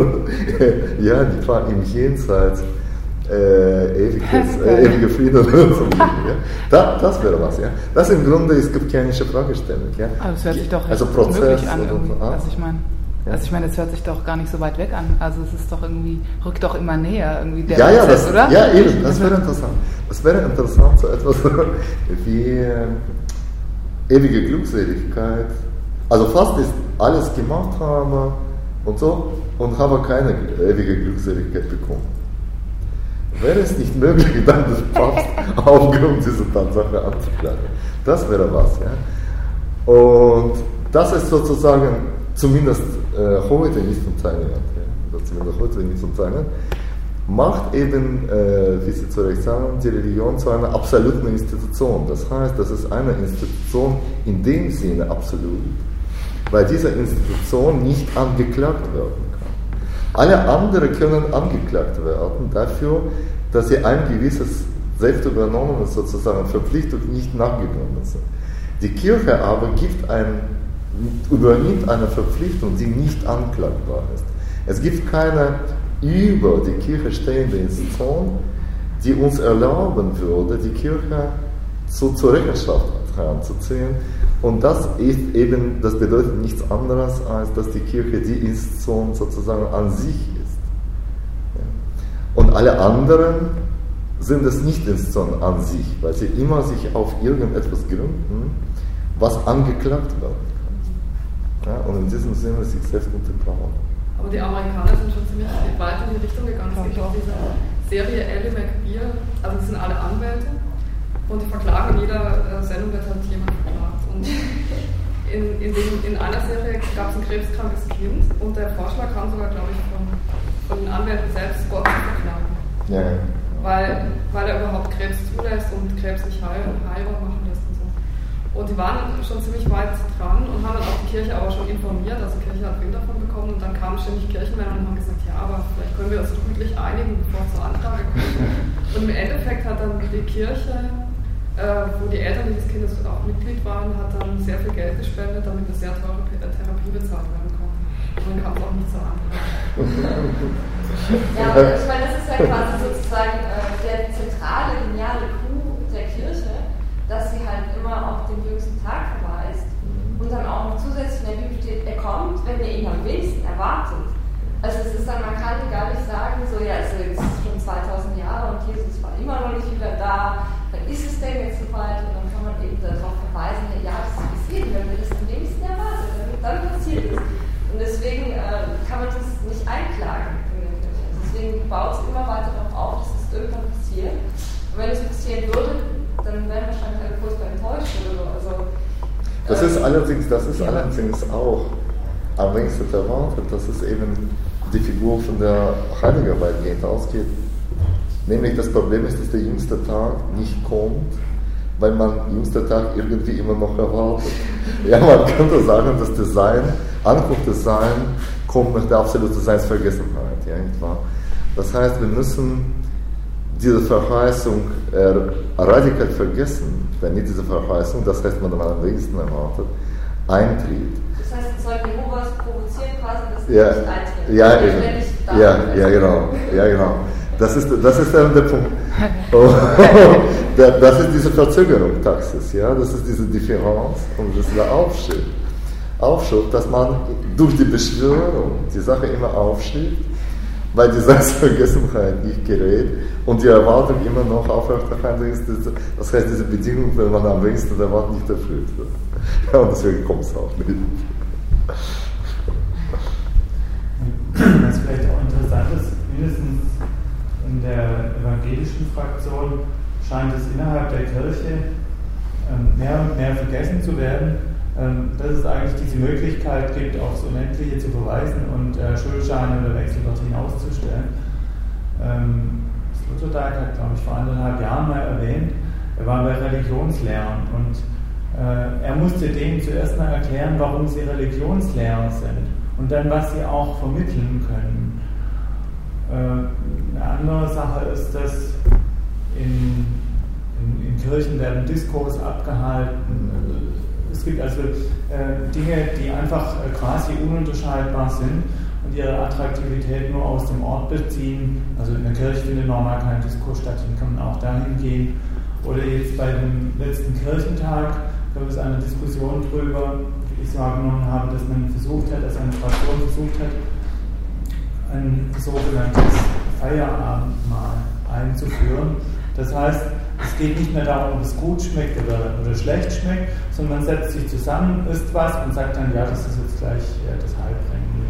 ja, die war im Jenseits äh, ewiges, äh, ewige Frieden und so. Ja. Da, das wäre was, ja. Das im Grunde ist kafkanische Fragestellung, ja. Aber es hört sich doch also Prozess möglich an, oder, irgendwie. ah. Also ich meine, Ja. also ich meine, es hört sich doch gar nicht so weit weg an. Also es ist doch irgendwie, rückt doch immer näher irgendwie der ja, ja, Prozess, das, oder? Ja, eben, das wäre interessant. Das wäre interessant, so etwas wie äh, ewige Glückseligkeit. Also fast ist alles gemacht habe und so und habe keine ewige Glückseligkeit bekommen. Wäre es nicht möglich, dann das Papst aufgrund dieser Tatsache anzuklagen? Das wäre was, ja. Und das ist sozusagen zumindest äh, heute nicht funktioniert, ja, oder zumindest heute nicht funktioniert, macht eben, äh, wie Sie zu Recht sagen, die Religion zu einer absoluten Institution. Das heißt, das ist eine Institution in dem Sinne absolut, weil diese Institution nicht angeklagt werden kann. Alle anderen können angeklagt werden dafür, dass sie ein gewisses selbstübernommenes sozusagen Verpflichtung nicht nachgekommen sind. Die Kirche aber gibt ein übernimmt eine Verpflichtung, die nicht anklagbar ist. Es gibt keine über die Kirche stehende Institution, die uns erlauben würde, die Kirche so zur Rechenschaft heranzuziehen. Und das ist eben, das bedeutet nichts anderes, als dass die Kirche die Institution sozusagen an sich ist. Und alle anderen sind es nicht Institutionen an sich, weil sie immer sich auf irgendetwas gründen, was angeklagt werden kann. Ja, und in diesem Sinne sich selbst untergraben. Aber die Amerikaner sind schon ziemlich weit in die Richtung gegangen. Es gibt auch diese Serie Ally McBeal, also die sind alle Anwälte und die verklagen, in jeder Sendung wird halt jemand verklagt. Und in, in, dem, in einer Serie gab es ein krebskrankes Kind und der Vorschlag kam sogar, glaube ich, von, von den Anwälten selbst, Gott zu verklagen. Ja. Weil, weil er überhaupt Krebs zulässt und Krebs nicht heil, heilbar machen lässt und so. Und die waren schon ziemlich weit dran und haben dann auch die Kirche aber schon informiert, also die Kirche hat Wind davon bekommen und dann kamen ständig Kirchenmänner und haben gesagt, ja, aber vielleicht können wir uns friedlich einigen, bevor es zur Anklage kommt. Und im Endeffekt hat dann die Kirche, äh, wo die Eltern dieses Kindes auch Mitglied waren, hat dann sehr viel Geld gespendet, damit eine sehr teure Therapie bezahlt werden konnte. Und dann kam es auch nicht zur Anklage. Ja, aber ich meine, das ist ja quasi sozusagen äh, der zentrale, geniale Coup der Kirche, dass sie halt immer auf den jüngsten Tag verweist und dann auch noch zusätzlich in der Bibel Also es ist dann, man kann gar nicht sagen, so ja, also es ist schon zweitausend Jahre und Jesus war immer noch nicht wieder da, dann ist es denn jetzt soweit und dann kann man eben darauf verweisen, ja, das ist passiert, wenn wir das am wenigsten erwarten, dann, dann passiert es. Und deswegen äh, kann man das nicht einklagen in der Kirche. Deswegen baut es immer weiter darauf auf, dass es irgendwann passiert. Und wenn es passieren würde, dann wären wahrscheinlich alle furchtbar enttäuscht oder so. Also, das ähm, ist allerdings, das ist ja. allerdings auch am längsten erwartet, dass es eben die Figur von der Heiligen weitgehend ausgeht. Nämlich das Problem ist, dass der jüngste Tag nicht kommt, weil man jüngster Tag irgendwie immer noch erwartet. Ja, man könnte sagen, dass das Sein, Ankunft des Sein, kommt nach der absoluten Seinsvergessenheit. Ja, nicht wahr? Das heißt, wir müssen diese Verheißung äh, radikal vergessen, wenn nicht diese Verheißung, das heißt, man am wenigsten erwartet, eintritt. Das heißt, es soll Jehovas provozieren quasi, dass ja, nicht eintritt. Ja, wenn eben. ich da Ja, bin. ja, genau. Ja, genau. Das ist, das ist dann der Punkt. Oh, das ist diese Verzögerung Taxis, ja, das ist diese Differenz und das ist der Aufschub. Aufschub, dass man durch die Beschwörung die Sache immer aufschiebt, weil die Seinsvergessenheit nicht gerät und die Erwartung immer noch aufrechterhalten ist. Das heißt, diese Bedingung, wenn man am wenigsten erwartet, nicht erfüllt wird. Ja, und deswegen kommt es auch nicht. Was vielleicht auch interessant ist, mindestens in der evangelischen Fraktion scheint es innerhalb der Kirche ähm, mehr und mehr vergessen zu werden, ähm, dass es eigentlich diese Möglichkeit gibt, aufs Unendliche zu verweisen und äh, Schuldscheine oder Wechsel dorthin auszustellen. Ähm, Sloterdijk hat, glaube ich, vor anderthalb Jahren mal erwähnt, er war bei Religionslehrern und äh, er musste denen zuerst mal erklären, warum sie Religionslehrer sind und dann, was sie auch vermitteln können. Äh, eine andere Sache ist, dass in, in, in Kirchen werden Diskurs abgehalten. Es gibt also äh, Dinge, die einfach äh, quasi ununterscheidbar sind und ihre Attraktivität nur aus dem Ort beziehen. Also in der Kirche findet normal kein Diskurs statt, dann kann man auch dahin gehen. Oder jetzt bei dem letzten Kirchentag gab es eine Diskussion darüber, wie ich es wahrgenommen habe, dass man versucht hat, dass eine Fraktion versucht hat, ein sogenanntes Feierabendmahl einzuführen. Das heißt, es geht nicht mehr darum, ob es gut schmeckt oder, oder schlecht schmeckt, sondern man setzt sich zusammen, isst was und sagt dann, ja, das ist jetzt gleich äh, das Heilbringende.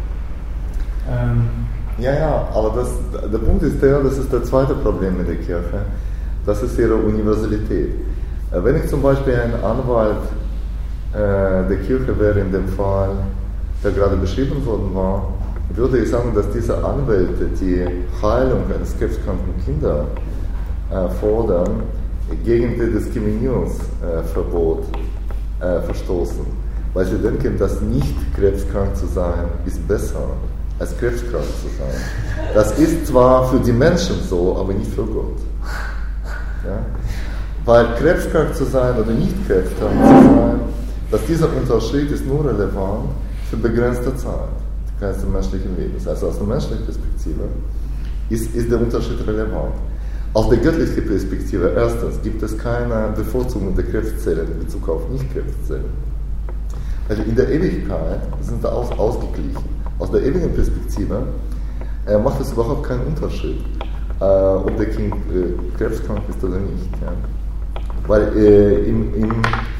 Ähm, Ja, ja, aber das, der Punkt ist der, das ist das zweite Problem mit der Kirche, das ist ihre Universalität. Wenn ich zum Beispiel ein Anwalt äh, der Kirche wäre in dem Fall, der gerade beschrieben worden war, würde ich sagen, dass diese Anwälte die Heilung eines krebskranken Kindes äh, fordern, gegen das Diskriminierungsverbot äh, verstoßen. Weil sie denken, dass nicht krebskrank zu sein ist besser als krebskrank zu sein. Das ist zwar für die Menschen so, aber nicht für Gott. Ja? Weil krebskrank zu sein oder nicht krebskrank zu sein, dass dieser Unterschied ist nur relevant für begrenzte Zeit des menschlichen Lebens. Also aus der menschlichen Perspektive ist, ist der Unterschied relevant. Aus der göttlichen Perspektive, erstens, gibt es keine Bevorzugung der Krebszellen in Bezug auf Nicht-Krebszellen. Also in der Ewigkeit sind sie aus, ausgeglichen. Aus der ewigen Perspektive äh, macht es überhaupt keinen Unterschied, äh, ob der Kind äh, krebskrank ist oder nicht. Ja? Weil äh, im, im,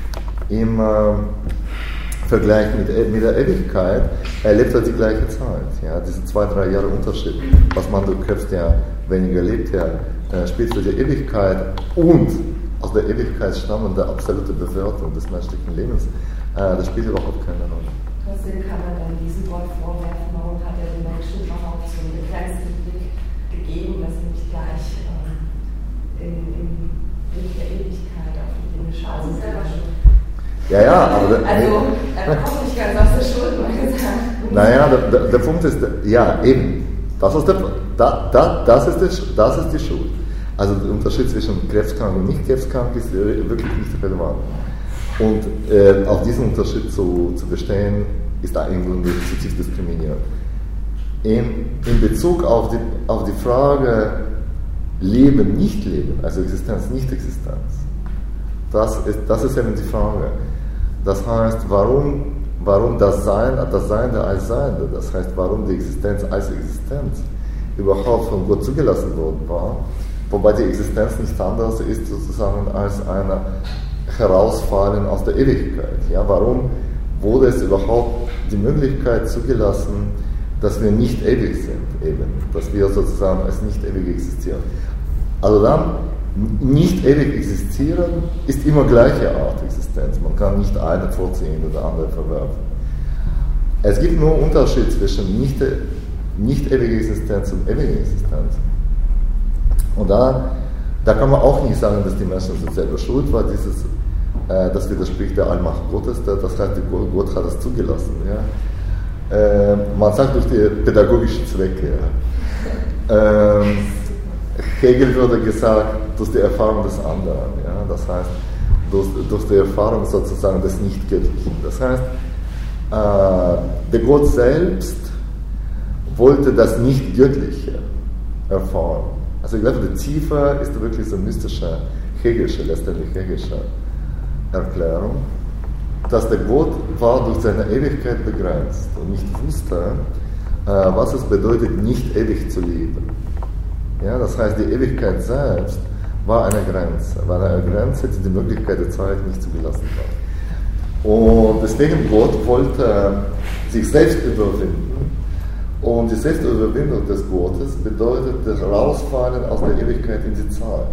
im äh, Vergleich mit, mit der Ewigkeit erlebt er die gleiche Zeit. Ja? Diese zwei, drei Jahre Unterschied, was man durch Krebs ja weniger lebt, ja, äh, spielt für die Ewigkeit und aus der Ewigkeit stammende absolute Bewertung des menschlichen Lebens, äh, das spielt überhaupt keine Rolle. Trotzdem kann man dann diesem Gott vorwerfen, warum hat er den Menschen überhaupt so einen begrenzten Blick gegeben, dass sie nicht gleich ähm, in, in Blick der Ewigkeit auf die Dinge schauen. Das ist selber schuld. Ja, ja, aber... Der, also, er kommt nicht ganz aus der Schuld, mal gesagt. Naja, der, der, der Punkt ist, ja, eben, das ist, der, da, da, das, ist der, das ist die Schuld. Also der Unterschied zwischen krebskrank und nicht krebskrank ist wirklich nicht relevant. Und äh, auf diesen Unterschied zu, zu bestehen, ist da im Grunde zutiefst diskriminierend. In, in Bezug auf die, auf die Frage Leben, Nicht-Leben, also Existenz, Nicht-Existenz, das ist, das ist eben die Frage. Das heißt, warum, warum das Sein, das Seiende als Seiende, das heißt, warum die Existenz als Existenz überhaupt von Gott zugelassen worden war, wobei die Existenz nichts anderes ist sozusagen als ein Herausfallen aus der Ewigkeit. Ja, warum wurde es überhaupt die Möglichkeit zugelassen, dass wir nicht ewig sind, eben, dass wir sozusagen als nicht ewig existieren. Also dann, nicht ewig existieren ist immer gleiche Art Existenz. Man kann nicht eine vorziehen oder andere verwerfen. Es gibt nur einen Unterschied zwischen nicht, nicht ewige Existenz und ewige Existenz. Und da, da kann man auch nicht sagen, dass die Menschen sind selber schuld, weil dieses, äh, das widerspricht der Allmacht Gottes, das heißt, Gott hat es zugelassen. Ja? Äh, man sagt durch die pädagogischen Zwecke. Ja? Ähm, Hegel würde gesagt, durch die Erfahrung des anderen. Ja? Das heißt, durch, durch die Erfahrung sozusagen des Nicht-Göttlichen. Das heißt, äh, der Gott selbst wollte das Nicht-Göttliche erfahren. Also ich glaube, die Tiefe ist wirklich so mystische, hegelische, letztendlich hegelische Erklärung, dass der Gott war durch seine Ewigkeit begrenzt und nicht wusste, äh, was es bedeutet, nicht ewig zu leben. Ja, das heißt, die Ewigkeit selbst war eine Grenze, war eine Grenze, die die Möglichkeit der Zeit nicht zugelassen hat. Und deswegen Gott wollte sich selbst überwinden. Und die Selbstüberwindung des Gottes bedeutet das Herausfallen aus der Ewigkeit in die Zeit.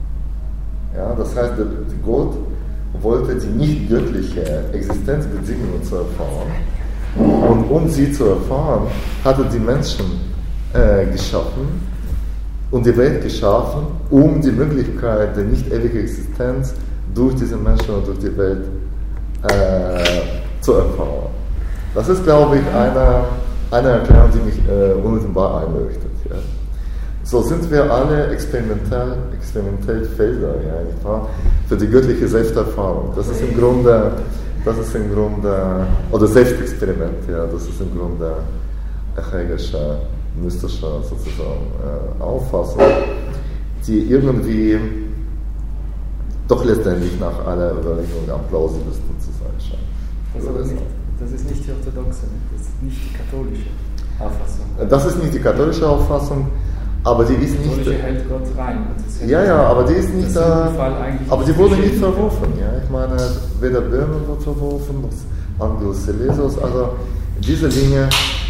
Ja, das heißt, der, der Gott wollte die nicht göttliche Existenzbedingungen zu erfahren. Und um sie zu erfahren, hat er die Menschen äh, geschaffen und die Welt geschaffen, um die Möglichkeit der nicht ewigen Existenz durch diese Menschen und durch die Welt äh, zu erfahren. Das ist, glaube ich, eine Eine Erklärung, die mich äh, unmittelbar einleuchtet. Ja. So sind wir alle experimentell, experimentell Felder, ja, nicht wahr? Für die göttliche Selbsterfahrung. Das ist im Grunde, das ist im Grunde, oder Selbstexperiment, ja, das ist im Grunde eine hegelische, mystische sozusagen äh, Auffassung, die irgendwie doch letztendlich nach aller Überlegung am plausibelsten zu sein scheint. Das, aber nicht, das ist nicht die orthodoxe, das ist nicht die katholische Auffassung. Das ist nicht die katholische Auffassung, aber die ist nicht. Die hält Gott rein. Ja, ja, aber die ist nicht da. Aber die wurde nicht verworfen. Ja, ich meine, weder Böhmen wird verworfen, noch Angelus Silesius. Also diese Linie,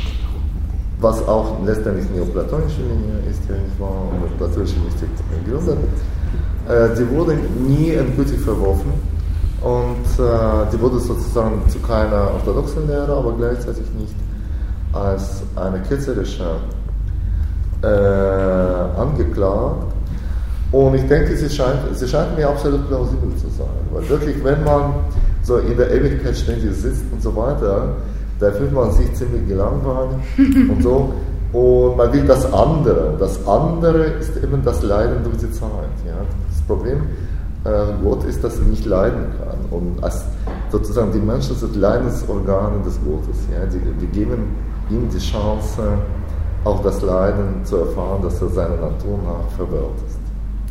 was auch letztendlich neoplatonische Linie ist, ja nicht wahr, und platonische Mystik gegründet, äh, die wurde nie endgültig verworfen. Und äh, die wurde sozusagen zu keiner orthodoxen Lehre, aber gleichzeitig nicht als eine ketzerische äh, angeklagt. Und ich denke, sie scheint, sie scheint mir absolut plausibel zu sein. Weil wirklich, wenn man so in der Ewigkeit ständig sitzt und so weiter, da fühlt man sich ziemlich gelangweilt und so. Und man will das andere. Das andere ist eben das Leiden durch die Zeit. Ja. Das Problem Gott ist, dass er nicht leiden kann. Und als sozusagen die Menschen sind Leidensorgane des Gottes. Ja? Die, wir geben ihm die Chance, auch das Leiden zu erfahren, dass er seiner Natur nach verwehrt ist.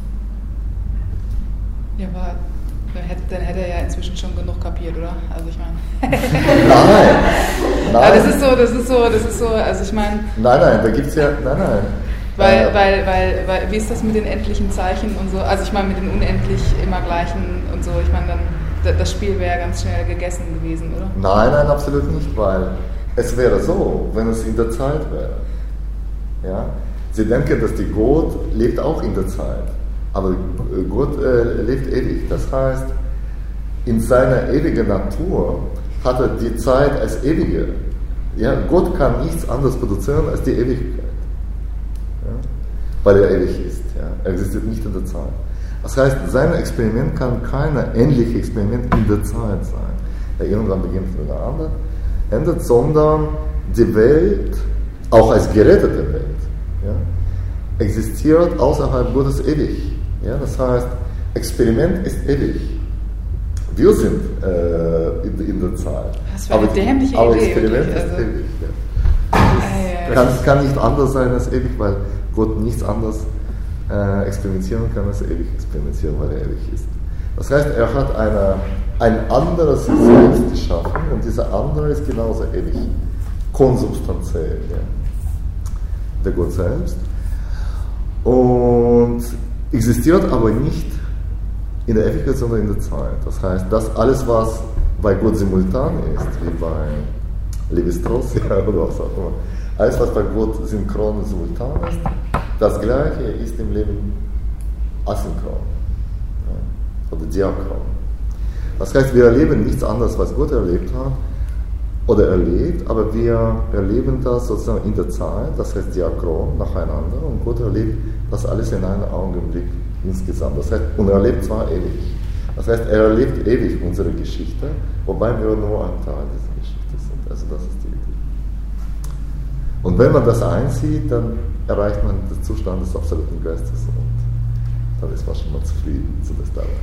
Ja, aber dann hätte, dann hätte er ja inzwischen schon genug kapiert, oder? Also ich meine. Nein! Nein. Das ist so, das ist so, das ist so, also ich meine. Nein, nein, da gibt es ja. Nein, nein. Weil, weil, weil, weil, wie ist das mit den endlichen Zeichen und so? Also ich meine mit den unendlich immer gleichen und so. Ich meine, dann das Spiel wäre ganz schnell gegessen gewesen, oder? Nein, nein, absolut nicht, weil es wäre so, wenn es in der Zeit wäre. Ja? Sie denken, dass die Gott lebt auch in der Zeit, aber Gott äh, lebt ewig. Das heißt, in seiner ewigen Natur hat er die Zeit als ewige. Ja? Gott kann nichts anderes produzieren als die Ewigkeit. Weil er ewig ist. Ja. Er existiert nicht in der Zeit. Das heißt, sein Experiment kann kein ähnliches Experiment in der Zeit sein. Ja, irgendwann beginnt mit einer anderen, endet, sondern die Welt, auch als gerettete Welt, ja, existiert außerhalb Gottes ewig. Ja. Das heißt, Experiment ist ewig. Wir sind äh, in, in der Zeit. Das war eine dämliche aber Idee. Experiment Wirklich, ist also. ewig. Ja. Ah, ja, Kann, kann nicht anders sein als ewig, weil Gott nichts anderes äh, experimentieren kann als ewig experimentieren, weil er ewig ist. Das heißt, er hat eine ein anderes sich selbst geschaffen und dieser andere ist genauso ewig, konsubstanziell, ja, der Gott selbst. Und existiert aber nicht in der Ewigkeit, sondern in der Zeit. Das heißt, das alles, was bei Gott simultan ist, wie bei Lévi-Strauss ja, oder was auch immer, alles, was bei Gott synchron und simultan ist, das Gleiche ist im Leben asynchron, ja, oder diachron. Das heißt, wir erleben nichts anderes, was Gott erlebt hat oder erlebt, aber wir erleben das sozusagen in der Zeit, das heißt diachron, nacheinander, und Gott erlebt das alles in einem Augenblick insgesamt. Das heißt, und er erlebt zwar ewig. Das heißt, er erlebt ewig unsere Geschichte, wobei wir nur ein Teil dieser Geschichte sind. Also das ist die Idee. Und wenn man das einsieht, dann erreicht man den Zustand des absoluten Geistes und dann ist man schon mal zufrieden zu der Dauer.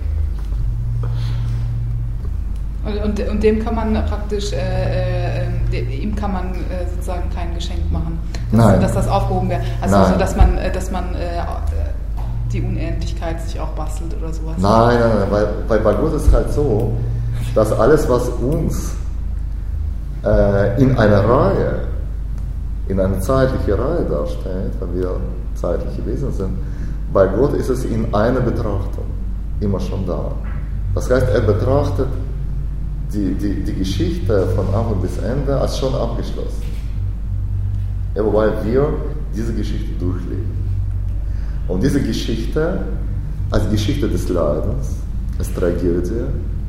Und, und, und dem kann man praktisch, äh, äh, ihm kann man äh, sozusagen kein Geschenk machen, dass, Nein. dass das aufgehoben wäre. Also Nein. so, dass man, äh, dass man äh, die Unendlichkeit sich auch bastelt oder sowas. Nein, nein, nein, weil, weil bei Gott ist halt so, dass alles, was uns äh, in einer Reihe, in eine zeitliche Reihe darstellt, weil wir zeitliche Wesen sind, bei Gott ist es in einer Betrachtung immer schon da. Das heißt, er betrachtet die, die, die Geschichte von Anfang bis Ende als schon abgeschlossen. Ja, wobei wir diese Geschichte durchleben. Und diese Geschichte, als Geschichte des Leidens, als Tragödie,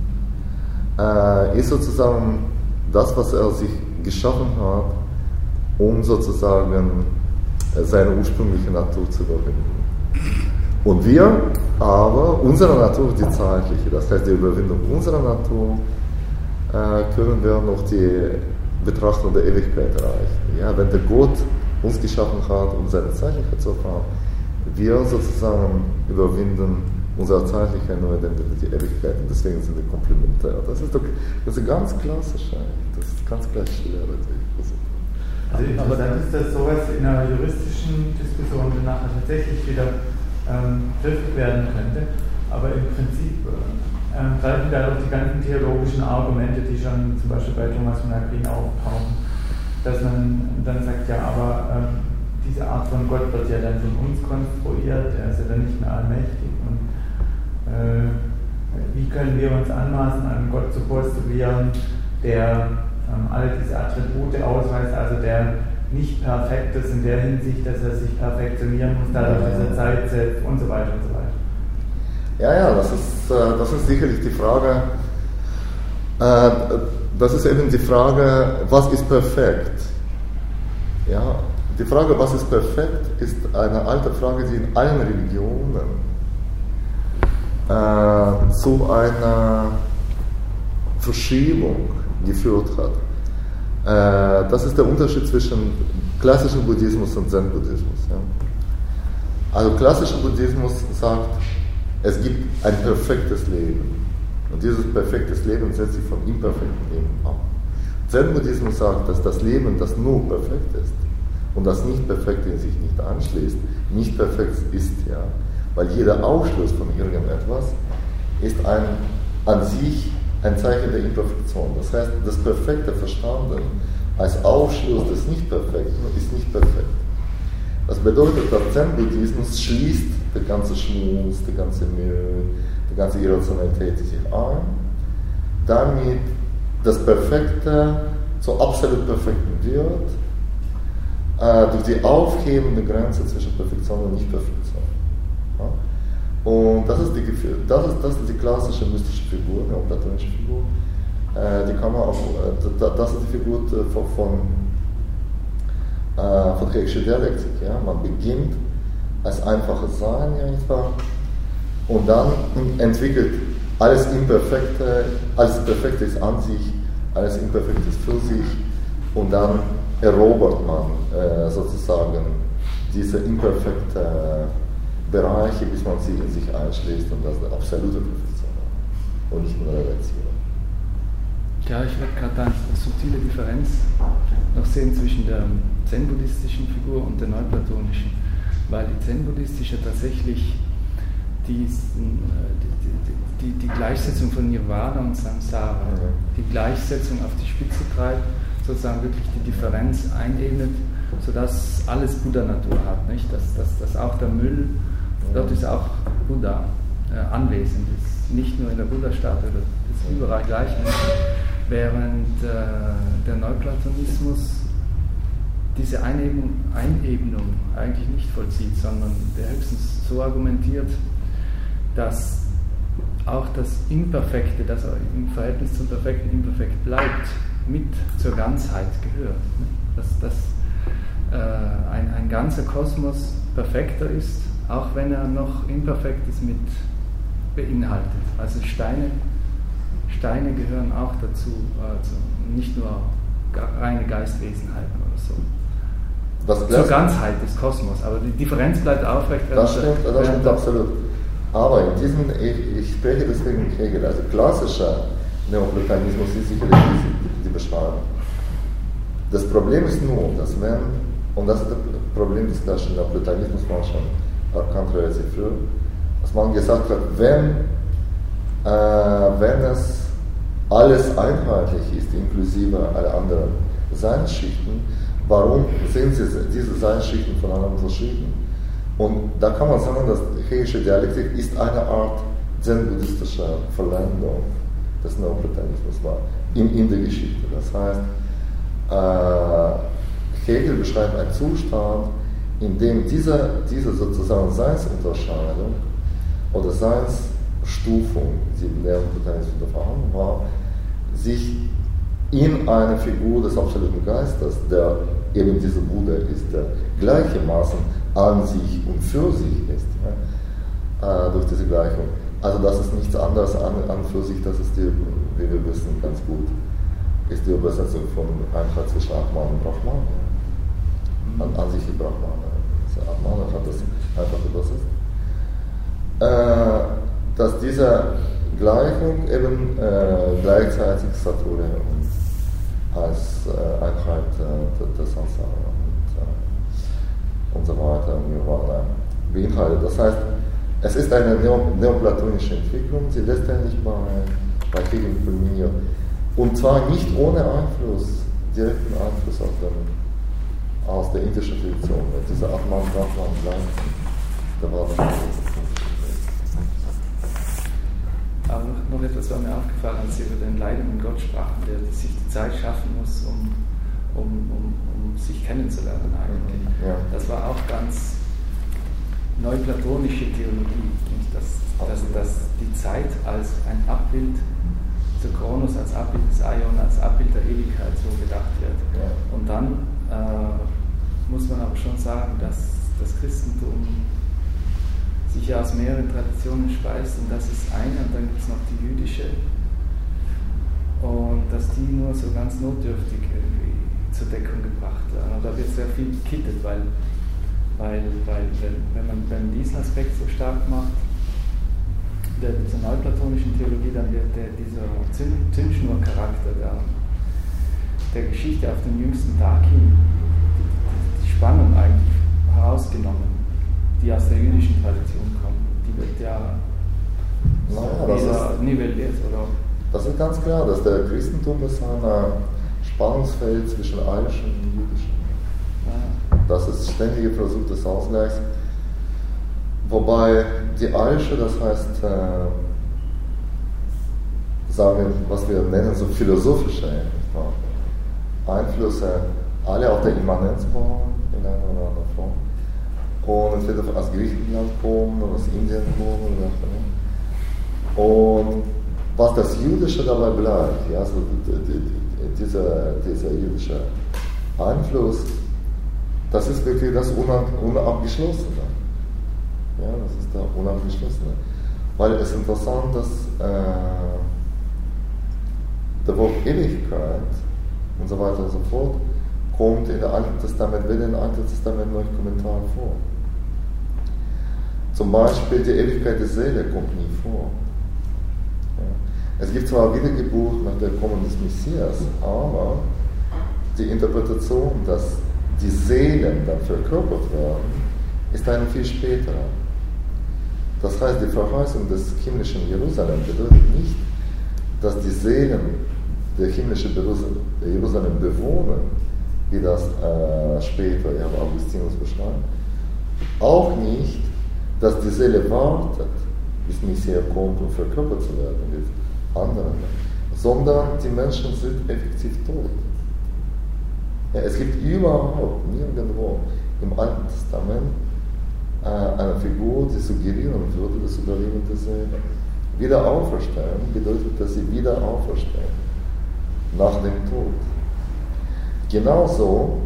äh, ist sozusagen das, was er sich geschaffen hat, um sozusagen seine ursprüngliche Natur zu überwinden. Und wir aber, unsere Natur ist die zeitliche, das heißt die Überwindung unserer Natur, äh, können wir noch die Betrachtung der Ewigkeit erreichen. Ja, wenn der Gott uns geschaffen hat, um seine Zeitlichkeit zu erfahren, wir sozusagen überwinden unsere Zeitlichkeit nur, indem wir die Ewigkeit, und deswegen sind wir komplementär. Das ist doch das ist ganz klassisch eigentlich, das ist ganz gleich schwer. Also interessant ist, dass sowas in einer juristischen Diskussion nachher tatsächlich wieder ähm, griffig werden könnte, aber im Prinzip äh, greifen da doch die ganzen theologischen Argumente, die schon zum Beispiel bei Thomas von Aquin auftauchen, dass man dann sagt, ja, aber ähm, diese Art von Gott wird ja dann von uns konstruiert, er ist ja dann nicht mehr allmächtig und äh, wie können wir uns anmaßen, einen Gott zu postulieren, der ähm, all diese Attribute ausweist, also der nicht perfekt ist in der Hinsicht, dass er sich perfektionieren muss, dadurch, dass er Zeit setzt und so weiter und so weiter. Ja, ja, das ist, äh, das ist sicherlich die Frage, äh, das ist eben die Frage, was ist perfekt? Ja, die Frage, was ist perfekt, ist eine alte Frage, die in allen Religionen äh, zu einer Verschiebung geführt hat. Äh, das ist der Unterschied zwischen klassischem Buddhismus und Zen-Buddhismus. Ja. Also klassischer Buddhismus sagt, es gibt ein perfektes Leben. Und dieses perfektes Leben setzt sich vom imperfekten Leben ab. Zen-Buddhismus sagt, dass das Leben, das nur perfekt ist und das Nicht-Perfekte in sich nicht anschließt, nicht perfekt ist, ja. Weil jeder Ausschluss von irgendetwas ist ein, an sich ein Zeichen der Imperfektion. Das heißt, das Perfekte verstanden als Ausschluss des Nicht-Perfekten ist nicht perfekt. Das bedeutet, der Zen-Buddhismus schließt den ganzen Schmutz, die ganze Mühe, die ganze Irrationalität sich ein, damit das Perfekte zur absolut Perfekten wird, äh, durch die aufhebende Grenze zwischen Perfektion und Nicht-Perfektion. Ja? Und das ist, die, das, ist, das ist die klassische mystische Figur, eine platonische Figur. Äh, die kann man auch, äh, das ist die Figur von, von, äh, von Hegel'sche Dialektik. Ja? Man beginnt als einfaches Sein, ja, nicht wahr? Und dann entwickelt alles Imperfekte, alles Perfekte ist an sich, alles Imperfekte ist für sich, und dann erobert man äh, sozusagen diese imperfekten Bereiche, bis man sie in sich einschließt, und das ist eine absolute Perfektion und nicht nur Relation. Ja, ich würde gerade eine subtile Differenz noch sehen zwischen der zen-buddhistischen Figur und der neuplatonischen, weil die zen-buddhistische tatsächlich diesen, die, die, die, die Gleichsetzung von Nirvana und Samsara, die Gleichsetzung auf die Spitze treibt, sozusagen wirklich die Differenz einebnet, sodass alles Buddha-Natur hat, nicht? Dass, dass, dass auch der Müll, dort ist auch Buddha äh, anwesend, ist nicht nur in der Buddha-Statue, das ist überall gleich, nicht? Während äh, der Neuplatonismus diese Einebnung, Einebnung eigentlich nicht vollzieht, sondern der höchstens so argumentiert, dass auch das Imperfekte, das im Verhältnis zum Perfekten imperfekt bleibt, mit zur Ganzheit gehört. Dass, dass äh, ein, ein ganzer Kosmos perfekter ist, auch wenn er noch Imperfektes mit beinhaltet. Also Steine, Steine gehören auch dazu, also nicht nur reine Geistwesenheiten oder so. Das zur Ganzheit des Kosmos, aber die Differenz bleibt aufrecht. Das stimmt, das stimmt absolut. Aber in diesem, ich, ich spreche deswegen mit Hegel, also klassischer Neoplatonismus ist sicherlich die, die Beschreibung. Das Problem ist nur, dass wenn, und das ist das Problem des klassischen Neoplatonismus, man schon erkannt relativ früh, dass man gesagt hat, wenn, äh, wenn es alles einheitlich ist, inklusive aller anderen Seinsschichten, warum sind diese Seinsschichten voneinander verschieden? Und da kann man sagen, dass die hegelische Dialektik ist eine Art zen-buddhistischer Verwendung des Neoplatonismus war in, in der Geschichte. Das heißt, äh, Hegel beschreibt einen Zustand, in dem diese, diese sozusagen Seinsunterscheidung oder Seinsstufung, die im Neoplatonismus vorhanden war, sich in eine Figur des absoluten Geistes, der eben dieser Buddha ist, der gleichermaßen an sich und für sich ist, ja, äh, durch diese Gleichung. Also das ist nichts anderes an, an für sich, das ist die, wie wir wissen, ganz gut, ist die Übersetzung von Einheit zwischen Atman und Brahman. Ja. An, an sich die Brahman. Also Atman hat das einfach übersetzt. Äh, dass diese Gleichung eben äh, gleichzeitig Satura und als äh, Einheit äh, des Samsara und, äh, und so weiter und Nirvana beinhaltet. Das heißt, es ist eine neo, neoplatonische Entwicklung, sie letztendlich bei, bei Hegel kulminiert. Und zwar nicht ohne Einfluss, direkten Einfluss auf den, aus der indischen Tradition. Diese Atman, Brahman, Gleichung, da war das Aber noch, noch etwas war mir aufgefallen, als Sie über den leidenden Gott sprachen, der sich die Zeit schaffen muss, um, um, um, um sich kennenzulernen eigentlich. Ja. Das war auch ganz neuplatonische Theologie, dass, dass, dass die Zeit als ein Abbild, der Kronos als Abbild des Aion, als Abbild der Ewigkeit so gedacht wird. Ja. Und dann äh, muss man aber schon sagen, dass das Christentum sich ja aus mehreren Traditionen speist, und das ist eine, und dann gibt es noch die jüdische, und dass die nur so ganz notdürftig irgendwie zur Deckung gebracht werden. Und da wird sehr viel gekittet, weil, weil, weil wenn, wenn man wenn diesen Aspekt so stark macht, der, dieser neuplatonischen Theologie, dann wird der, dieser Zündschnur-Charakter der, der Geschichte auf den jüngsten Tag hin, die, die, die Spannung eigentlich herausgenommen, die aus der jüdischen Tradition kommt. Die wird ja naja, das ist, nivelliert, oder? Das ist ganz klar, dass der Christentum ist ein Spannungsfeld zwischen Eilischen und Jüdischen. Ja. Das ist ständige Versuch des Ausgleichs. Wobei die Eilische, das heißt, äh, sagen wir, was wir nennen, so philosophische Einflüsse, alle auf der Immanenz bauen, in einer oder anderen Form. Und entweder aus Griechenland kommen oder aus Indien kommen. Oder und was das Jüdische dabei bleibt, ja, also dieser, dieser jüdische Einfluss, das ist wirklich das Unabgeschlossene. Ja, das ist der Unabgeschlossene. Weil es ist interessant, dass äh, der Wort Ewigkeit und so weiter und so fort kommt in der Alten Testament, wird in der Alten Testament noch Kommentar vor. Zum Beispiel die Ewigkeit der Seele kommt nie vor. Ja. Es gibt zwar Wiedergeburt nach der Kommen des Messias, aber die Interpretation, dass die Seelen dann verkörpert werden, ist eine viel spätere. Das heißt, die Verheißung des himmlischen Jerusalem bedeutet nicht, dass die Seelen der himmlischen Jerusalem bewohnen, wie das äh, später ja, Augustinus beschreibt. Auch nicht, dass die Seele wartet, bis Messias kommt, um verkörpert zu werden mit anderen, sondern die Menschen sind effektiv tot. Ja, es gibt überhaupt nirgendwo im Alten Testament äh, eine Figur, die suggerieren würde, das Überleben der Seele. Wieder auferstehen bedeutet, dass sie wieder auferstehen, nach dem Tod. Genauso,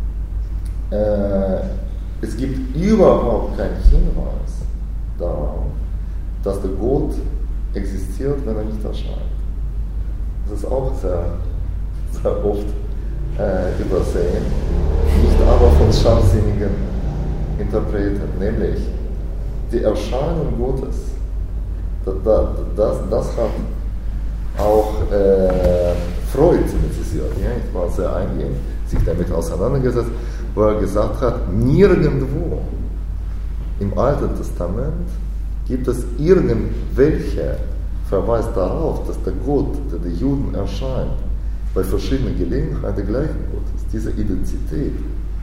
äh, es gibt überhaupt keinen Hinweis darauf, dass der Gott existiert, wenn er nicht erscheint. Das ist auch sehr, sehr oft äh, übersehen, nicht aber von scharfsinnigen Interpreten, nämlich die Erscheinung Gottes. Das, das, das hat auch äh, Freud thematisiert, ja, ich war sehr eingehend, sich damit auseinandergesetzt, wo er gesagt hat, nirgendwo im Alten Testament gibt es irgendwelche Verweis darauf, dass der Gott, der die Juden erscheint, bei verschiedenen Gelegenheiten der gleiche Gott ist. Diese Identität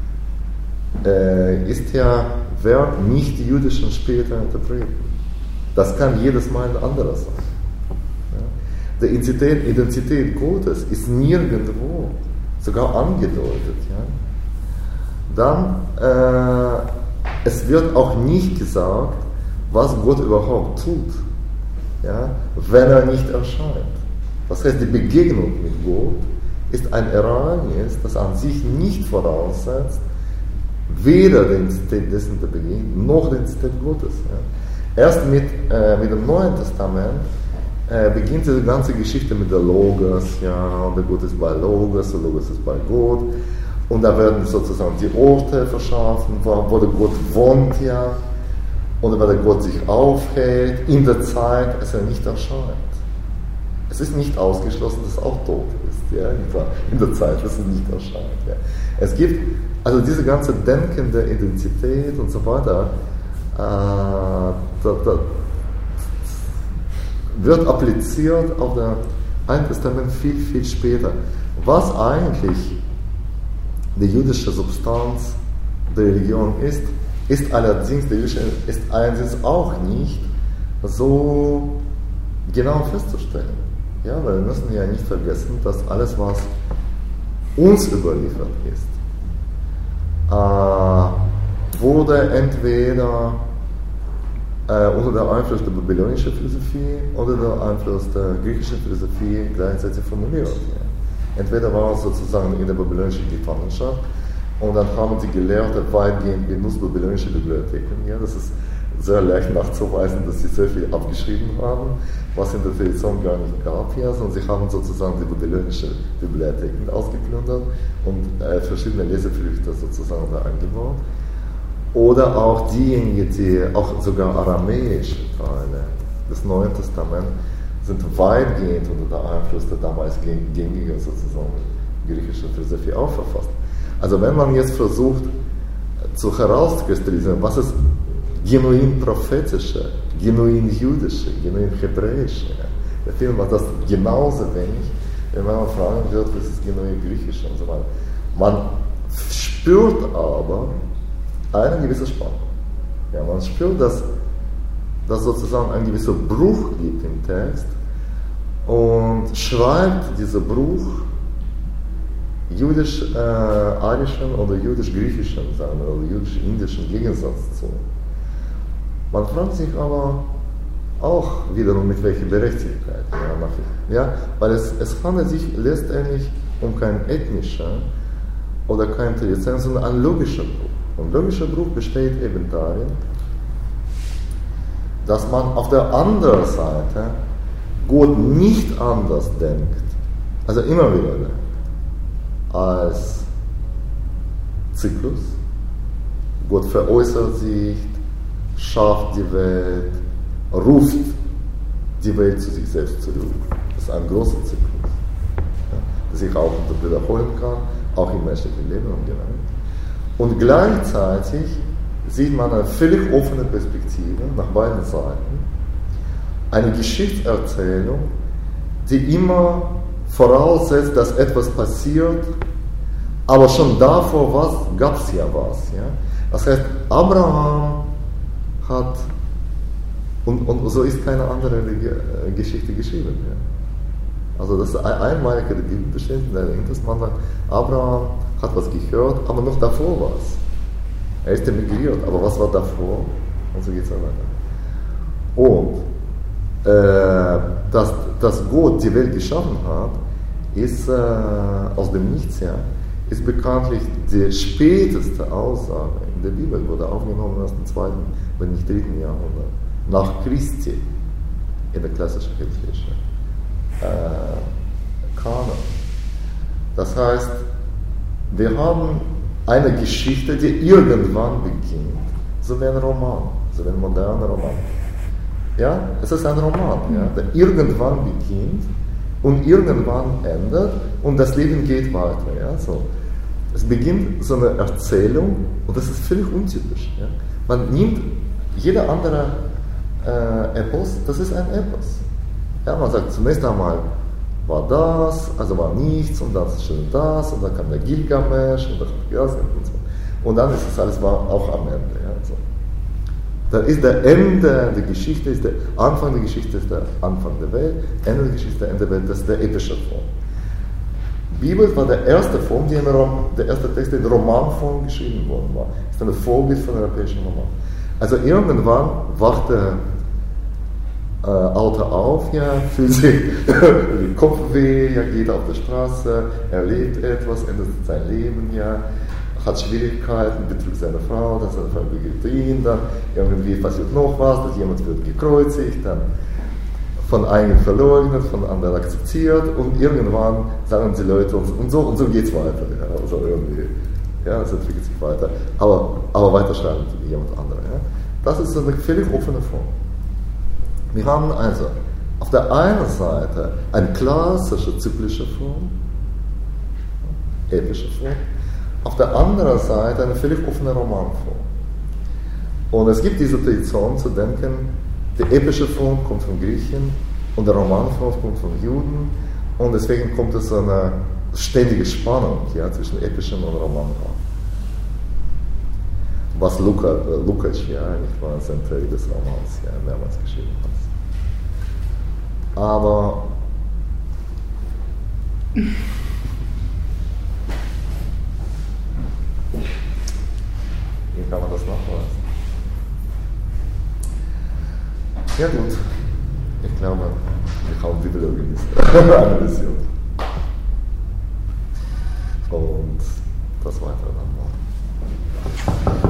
äh, ist ja Werk nicht die jüdischen später Interpreten. Das kann jedes Mal ein anderer sein. Ja? Die Identität, Identität Gottes ist nirgendwo sogar angedeutet. Ja? Dann, äh, es wird auch nicht gesagt, was Gott überhaupt tut, ja, wenn er nicht erscheint. Das heißt, die Begegnung mit Gott ist ein Ereignis, das an sich nicht voraussetzt, weder die Identität dessen der Begegnung, noch die Identität Gottes. Ja. Erst mit, äh, mit dem Neuen Testament äh, beginnt diese ganze Geschichte mit der Logos, ja, und der Gott ist bei Logos, der Logos ist bei Gott, und da werden sozusagen die Orte verschaffen, wo, wo der Gott wohnt, ja, und wenn der Gott sich aufhält, in der Zeit, als er nicht erscheint. Es ist nicht ausgeschlossen, dass er auch tot ist, ja, in der Zeit, dass er nicht erscheint. Ja. Es gibt, also diese ganze denkende Identität und so weiter, äh, da, da wird appliziert auf das Alte Testament viel, viel später. Was eigentlich die jüdische Substanz der Religion ist, ist allerdings, der jüdische ist allerdings auch nicht so genau festzustellen. Ja, weil wir müssen ja nicht vergessen, dass alles, was uns überliefert ist, äh, wurde entweder äh, unter dem Einfluss der babylonischen Philosophie oder der Einfluss der griechischen Philosophie gleichzeitig formuliert. Ja. Entweder war es sozusagen in der babylonischen Gefangenschaft und dann haben die Gelehrten weitgehend benutzt babylonische Bibliotheken. Ja, das ist sehr leicht nachzuweisen, dass sie sehr viel abgeschrieben haben, was in der Tradition gar nicht gab hier, sondern sie haben sozusagen die babylonischen Bibliotheken ausgeplündert und äh, verschiedene Lesefrüchte sozusagen da eingebaut. Oder auch diejenigen, die auch sogar aramäische Teile des Neuen Testaments sind weitgehend unter der Einfluss der damals gängigen sozusagen griechischen Philosophie auch verfasst. Also wenn man jetzt versucht zu herauszukristallisieren, was ist genuin prophetische, genuin jüdische, genuin hebräische, da findet man das genauso wenig, wenn man fragen wird, was ist genuin griechische und so weiter. Man spürt aber eine gewisse Spannung. Ja, man spürt, dass dass sozusagen ein gewisser Bruch gibt im Text und schreibt dieser Bruch jüdisch-arischen äh, oder jüdisch-griechischen, sagen wir, oder jüdisch-indischen Gegensatz zu. Man fragt sich aber auch wiederum, mit welcher Berechtigkeit. Ja, nach, ja, weil es, es handelt sich letztendlich um kein ethnischer oder kein Tradition, sondern ein logischer Bruch. Und logischer Bruch besteht eben darin, dass man auf der anderen Seite Gott nicht anders denkt, also immer wieder denkt, als Zyklus. Gott veräußert sich, schafft die Welt, ruft die Welt zu sich selbst zurück. Das ist ein großer Zyklus, ja, der sich auch wiederholen kann, auch im menschlichen Leben und Gedanken. Und gleichzeitig sieht man eine völlig offene Perspektive nach beiden Seiten. Eine Geschichtserzählung, die immer voraussetzt, dass etwas passiert, aber schon davor gab es ja was. Ja? Das heißt, Abraham hat, und, und so ist keine andere Geschichte geschrieben. Ja? Also das ist ein einmaliger Bibelbestand, der interessant sagt, Abraham hat was gehört, aber noch davor was. Er ist emigriert, aber was war davor? Und so geht es weiter. Und äh, dass, dass Gott die Welt geschaffen hat, ist äh, aus dem Nichts her, ist bekanntlich die späteste Aussage in der Bibel, wurde aufgenommen aus dem zweiten, wenn nicht dritten Jahrhundert, nach Christi, in der klassischen Kirche, äh, Kanon. Das heißt, wir haben eine Geschichte, die irgendwann beginnt, so wie ein Roman, so wie ein moderner Roman. Ja, es ist ein Roman, ja, der irgendwann beginnt und irgendwann endet und das Leben geht weiter. Ja, so. Es beginnt so eine Erzählung und das ist völlig untypisch. Ja. Man nimmt jeder andere äh, Epos, das ist ein Epos. Ja, man sagt zunächst einmal, war das, also war nichts und dann ist schon das und dann kam der Gilgamesch und dann das und so. Und dann ist das alles war auch am Ende. Ja, so. Dann ist der Ende der Geschichte, ist der Anfang der Geschichte ist der Anfang der Welt, Ende der Geschichte, Ende der Welt, das ist der epische Form. Bibel war der erste Form, die in Rom, der erste Text, der in Romanform geschrieben worden war. Das ist ein Vorbild von europäischen Roman. Also irgendwann wacht der äh, Autor auf, ja, fühlt sich den Kopf weh, ja, geht auf der Straße, erlebt etwas, ändert sein Leben, ja, hat Schwierigkeiten, betrügt seine Frau, dann seine Frau begeht ihn, dann irgendwie passiert noch was, dass jemand wird gekreuzigt, dann von einem verleugnet, von anderen akzeptiert und irgendwann sagen die Leute und, und so und so geht es weiter. Ja, also irgendwie, ja, es entwickelt sich weiter. Aber, aber weiter schreiben jemand andere. Ja. Das ist eine völlig offene Form. Wir haben also auf der einen Seite eine klassische zyklische Form, epische Form, auf der anderen Seite eine völlig offene Romanform. Und es gibt diese Tradition zu denken, die epische Form kommt von Griechen und der Romanform kommt von Juden und deswegen kommt es so eine ständige Spannung, ja, zwischen epischem und Romanform. Was Luca, äh, Lukács, ja, nicht mal sein Teil des Romans, ja, mehrmals geschrieben hat. Aber wie kann man das nachweisen? Ja gut, ich glaube, wir haben Bibelorganismus analysiert. Und das weitere dann morgen.